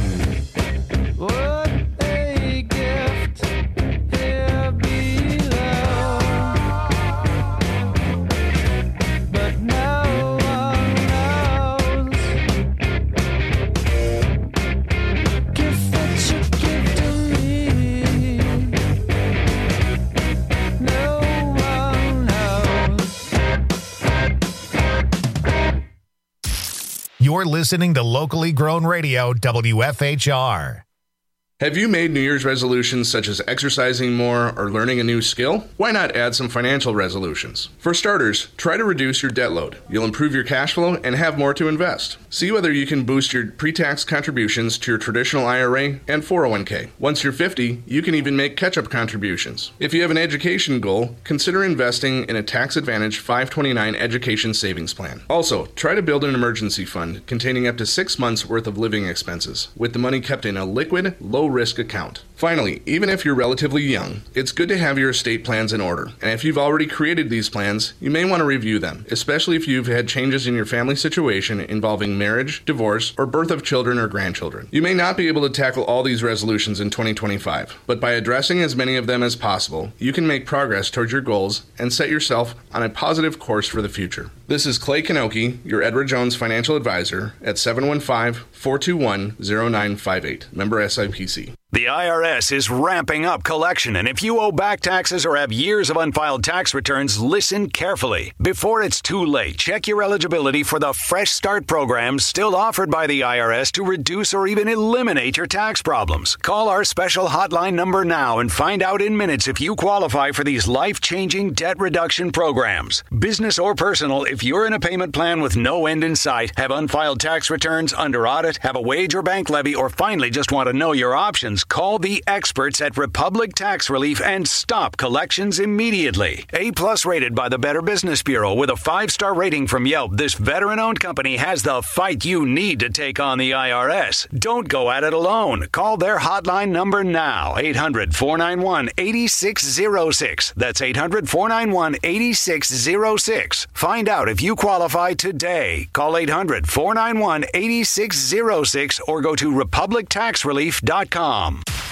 What a gift here below. But no one knows. Gift that you give to me. No one knows. You're listening to Locally Grown Radio, W F H R. Have you made New Year's resolutions such as exercising more or learning a new skill? Why not add some financial resolutions? For starters, try to reduce your debt load. You'll improve your cash flow and have more to invest. See whether you can boost your pre-tax contributions to your traditional I R A and four oh one k. Once you're fifty, you can even make catch-up contributions. If you have an education goal, consider investing in a tax-advantaged five twenty-nine education savings plan. Also, try to build an emergency fund containing up to six months worth of living expenses, with the money kept in a liquid, low risk account. Finally, even if you're relatively young, it's good to have your estate plans in order. And if you've already created these plans, you may want to review them, especially if you've had changes in your family situation involving marriage, divorce, or birth of children or grandchildren. You may not be able to tackle all these resolutions in twenty twenty-five, but by addressing as many of them as possible, you can make progress towards your goals and set yourself on a positive course for the future. This is Clay Kanoki, your Edward Jones financial advisor at seven one five, four two one, zero nine five eight. Member S I P C. The I R S is ramping up collection, and if you owe back taxes or have years of unfiled tax returns, listen carefully. Before it's too late, check your eligibility for the Fresh Start program still offered by the I R S to reduce or even eliminate your tax problems. Call our special hotline number now and find out in minutes if you qualify for these life-changing debt reduction programs. Business or personal, if you're in a payment plan with no end in sight, have unfiled tax returns, under audit, have a wage or bank levy, or finally just want to know your options, call the experts at Republic Tax Relief and stop collections immediately. A-plus rated by the Better Business Bureau with a five-star rating from Yelp, this veteran-owned company has the fight you need to take on the I R S. Don't go at it alone. Call their hotline number now, eight hundred, four nine one, eight six zero six. That's eight hundred, four nine one, eight six zero six. Find out if you qualify today. Call eight hundred, four nine one, eight six zero six or go to republic tax relief dot com.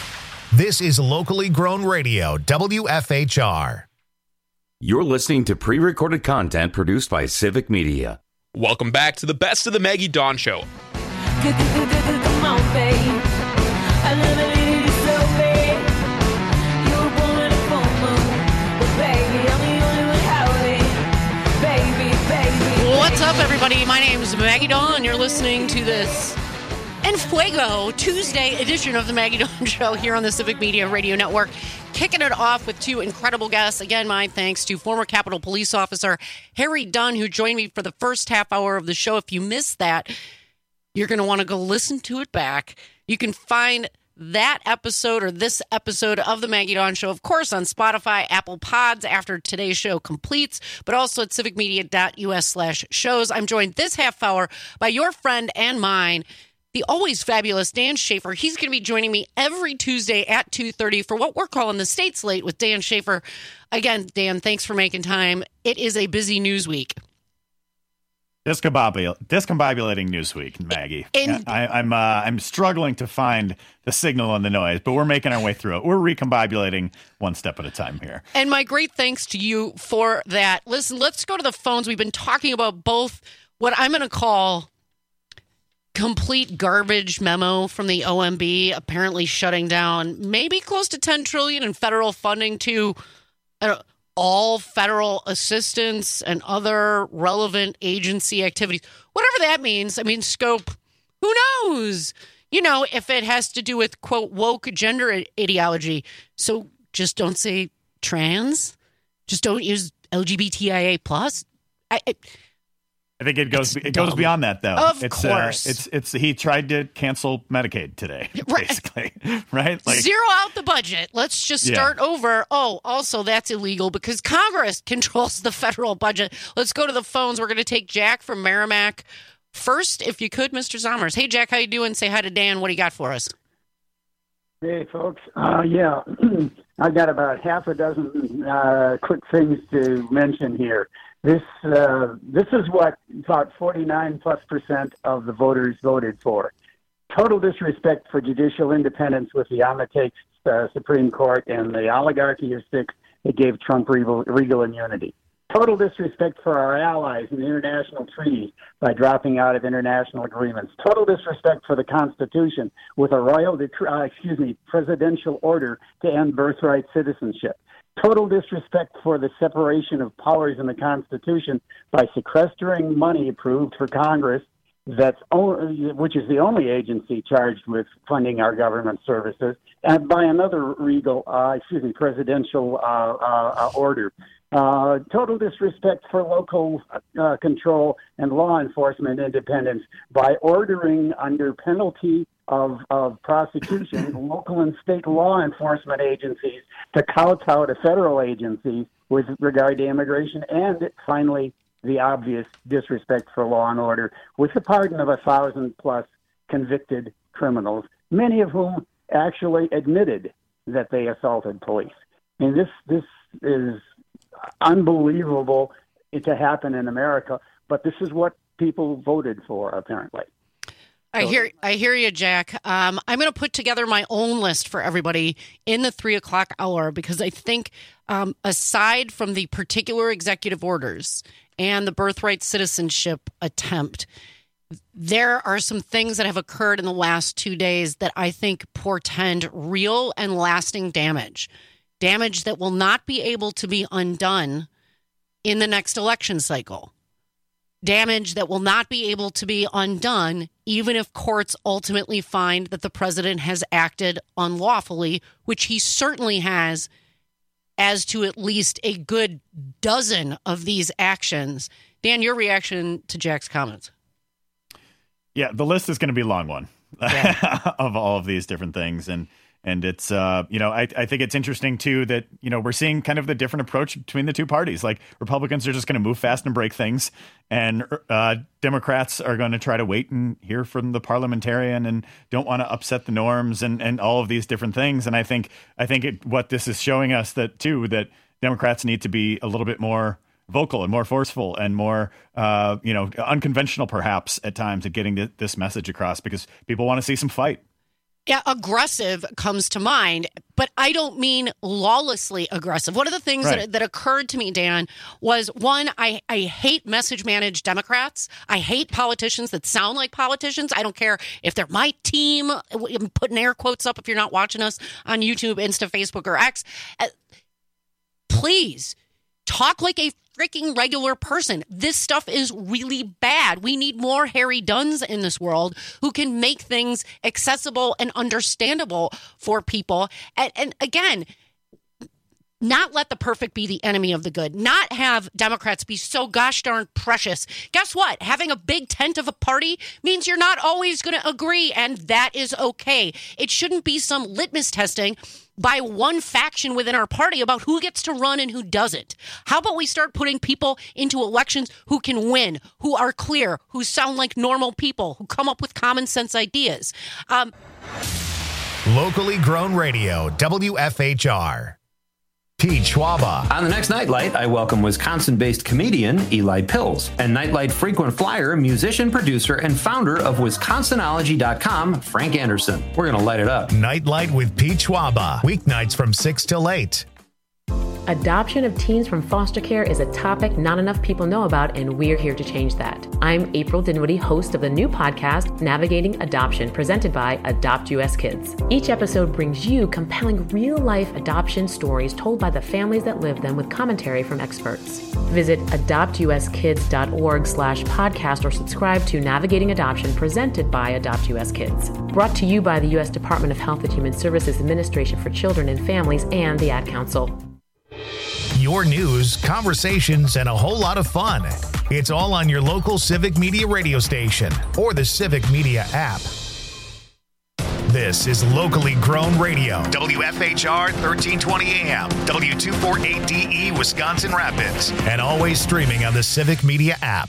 This is Locally Grown Radio, W F H R. You're listening to pre-recorded content produced by Civic Media. Welcome back to the best of the Maggie Dawn Show. Come on, babe. I love it so bad. You were born in a full moon, but baby, I'm the only one howling. Baby, baby. What's up, everybody? My name is Maggie Dawn. You're listening to this En Fuego Tuesday edition of the Maggie Dawn Show here on the Civic Media Radio Network. Kicking it off with two incredible guests. Again, my thanks to former Capitol Police Officer Harry Dunn, who joined me for the first half hour of the show. If you missed that, You're going to want to go listen to it back. You can find that episode or this episode of the Maggie Dawn Show, of course, on Spotify, Apple Pods after today's show completes, but also at civicmedia.us slash shows. I'm joined this half hour by your friend and mine, the always fabulous Dan Schaefer. He's going to be joining me every Tuesday at two thirty for what we're calling the State Slate with Dan Schaefer. Again, Dan, thanks for making time. It is a busy news week. Discombobul- discombobulating news week, Maggie. In- I, I'm uh, I'm struggling to find the signal and the noise, but we're making our way through it. We're recombobulating one step at a time here. And my great thanks to you for that. Listen, let's go to the phones. We've been talking about both what I'm going to call complete garbage memo from the O M B, apparently shutting down maybe close to ten trillion dollars in federal funding to I don't know, all federal assistance and other relevant agency activities. Whatever that means. I mean, scope, who knows? You know, if it has to do with, quote, woke gender ideology. So just don't say trans. Just don't use L G B T I A plus. I, I, I think it goes It's it goes dumb. beyond that, though. Of it's, course. Uh, it's it's he tried to cancel Medicaid today, Right. basically, right? Like, Zero out the budget. Let's just Yeah. start over. Oh, also, that's illegal because Congress controls the federal budget. Let's go to the phones. We're going to take Jack from Merrimack first, if you could, Mister Zommers. Hey, Jack, how you doing? Say hi to Dan. What do you got for us? Hey, folks. Uh, yeah, I've got about half a dozen uh, quick things to mention here. This uh, this is what about forty-nine plus percent of the voters voted for. Total disrespect for judicial independence with the on the takes uh, Supreme Court and the oligarchy of six that gave Trump regal, regal immunity. Total disrespect for our allies in the international treaties by dropping out of international agreements. Total disrespect for the Constitution with a royal, uh, excuse me, presidential order to end birthright citizenship. Total disrespect for the separation of powers in the Constitution by sequestering money approved for Congress, that's only, which is the only agency charged with funding our government services, and by another regal, uh, excuse me, presidential uh, uh, order. Uh, total disrespect for local uh, control and law enforcement independence by ordering under penalty of, of prosecution local and state law enforcement agencies to kowtow to federal agencies with regard to immigration. And finally, the obvious disrespect for law and order with the pardon of a thousand plus convicted criminals, many of whom actually admitted that they assaulted police. And this this is unbelievable to happen in America, but this is what people voted for, apparently. I hear I hear you, Jack. Um, I'm going to put together my own list for everybody in the three o'clock hour because I think um, aside from the particular executive orders and the birthright citizenship attempt, there are some things that have occurred in the last two days that I think portend real and lasting damage. Damage that will not be able to be undone in the next election cycle. Damage that will not be able to be undone even if courts ultimately find that the president has acted unlawfully, which he certainly has, as to at least a good dozen of these actions. Dan, your reaction to Jack's comments? Yeah, the list is going to be a long one yeah. of all of these different things. And And it's, uh, you know, I, I think it's interesting, too, that, you know, we're seeing kind of the different approach between the two parties. Like Republicans are just going to move fast and break things. And uh, Democrats are going to try to wait and hear from the parliamentarian and don't want to upset the norms and, and all of these different things. And I think I think it, what this is showing us that, too, that Democrats need to be a little bit more vocal and more forceful and more, uh, you know, unconventional, perhaps, at times at getting th- this message across because people want to see some fight. Yeah, aggressive comes to mind, but I don't mean lawlessly aggressive. One of the things Right. that, that occurred to me, Dan, was one, I, I hate message-managed Democrats. I hate politicians that sound like politicians. I don't care if they're my team. I'm putting air quotes up if you're not watching us on YouTube, Insta, Facebook, or X. Uh, please, talk like a freaking regular person. This stuff is really bad. We need more Harry Dunns in this world who can make things accessible and understandable for people. And, and again, not let the perfect be the enemy of the good, not have Democrats be so gosh darn precious. Guess what? Having a big tent of a party means you're not always going to agree, and that is okay. It shouldn't be some litmus testing by one faction within our party about who gets to run and who doesn't. How about we start putting people into elections who can win, who are clear, who sound like normal people, who come up with common sense ideas. Um, Locally grown radio, W F H R. Pete Schwaba. On the next Nightlight, I welcome Wisconsin-based comedian Eli Pills and Nightlight frequent flyer, musician, producer, and founder of Wisconsinology dot com, Frank Anderson. We're going to light it up. Nightlight with Pete Schwaba. Weeknights from six till eight. Adoption of teens from foster care is a topic not enough people know about, and we're here to change that. I'm April Dinwiddie, host of the new podcast, Navigating Adoption, presented by Adopt U S Kids. Each episode brings you compelling real-life adoption stories told by the families that live them with commentary from experts. Visit adopt u s kids dot org slash podcast or subscribe to Navigating Adoption, presented by Adopt U S Kids. Brought to you by the U S Department of Health and Human Services Administration for Children and Families and the Ad Council. Your news, conversations, and a whole lot of fun. It's all on your local Civic Media radio station or the Civic Media app. This is Locally Grown Radio, W F H R thirteen twenty A M, W two forty-eight D E, Wisconsin Rapids, and always streaming on the Civic Media app.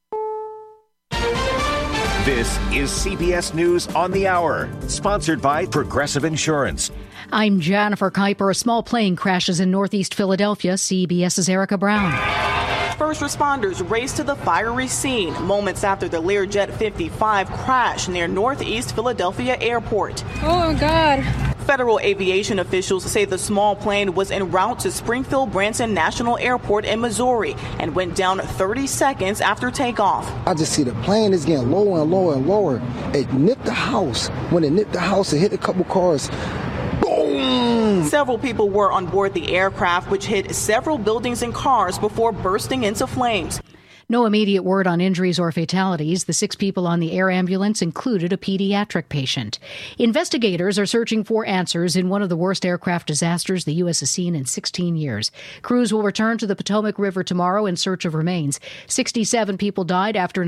This is C B S News on the Hour, sponsored by Progressive Insurance. I'm Jennifer Kuiper. A small plane crashes in northeast Philadelphia. CBS's Erica Brown. First responders raced to the fiery scene moments after the Learjet fifty-five crashed near northeast Philadelphia Airport. Oh, my God. Federal aviation officials say the small plane was en route to Springfield Branson National Airport in Missouri and went down thirty seconds after takeoff. I just see the plane is getting lower and lower and lower. It nipped the house. When it nipped the house, it hit a couple cars. Boom! Several people were on board the aircraft, which hit several buildings and cars before bursting into flames. No immediate word on injuries or fatalities. The six people on the air ambulance included a pediatric patient. Investigators are searching for answers in one of the worst aircraft disasters the U S has seen in sixteen years. Crews will return to the Potomac River tomorrow in search of remains. sixty-seven people died after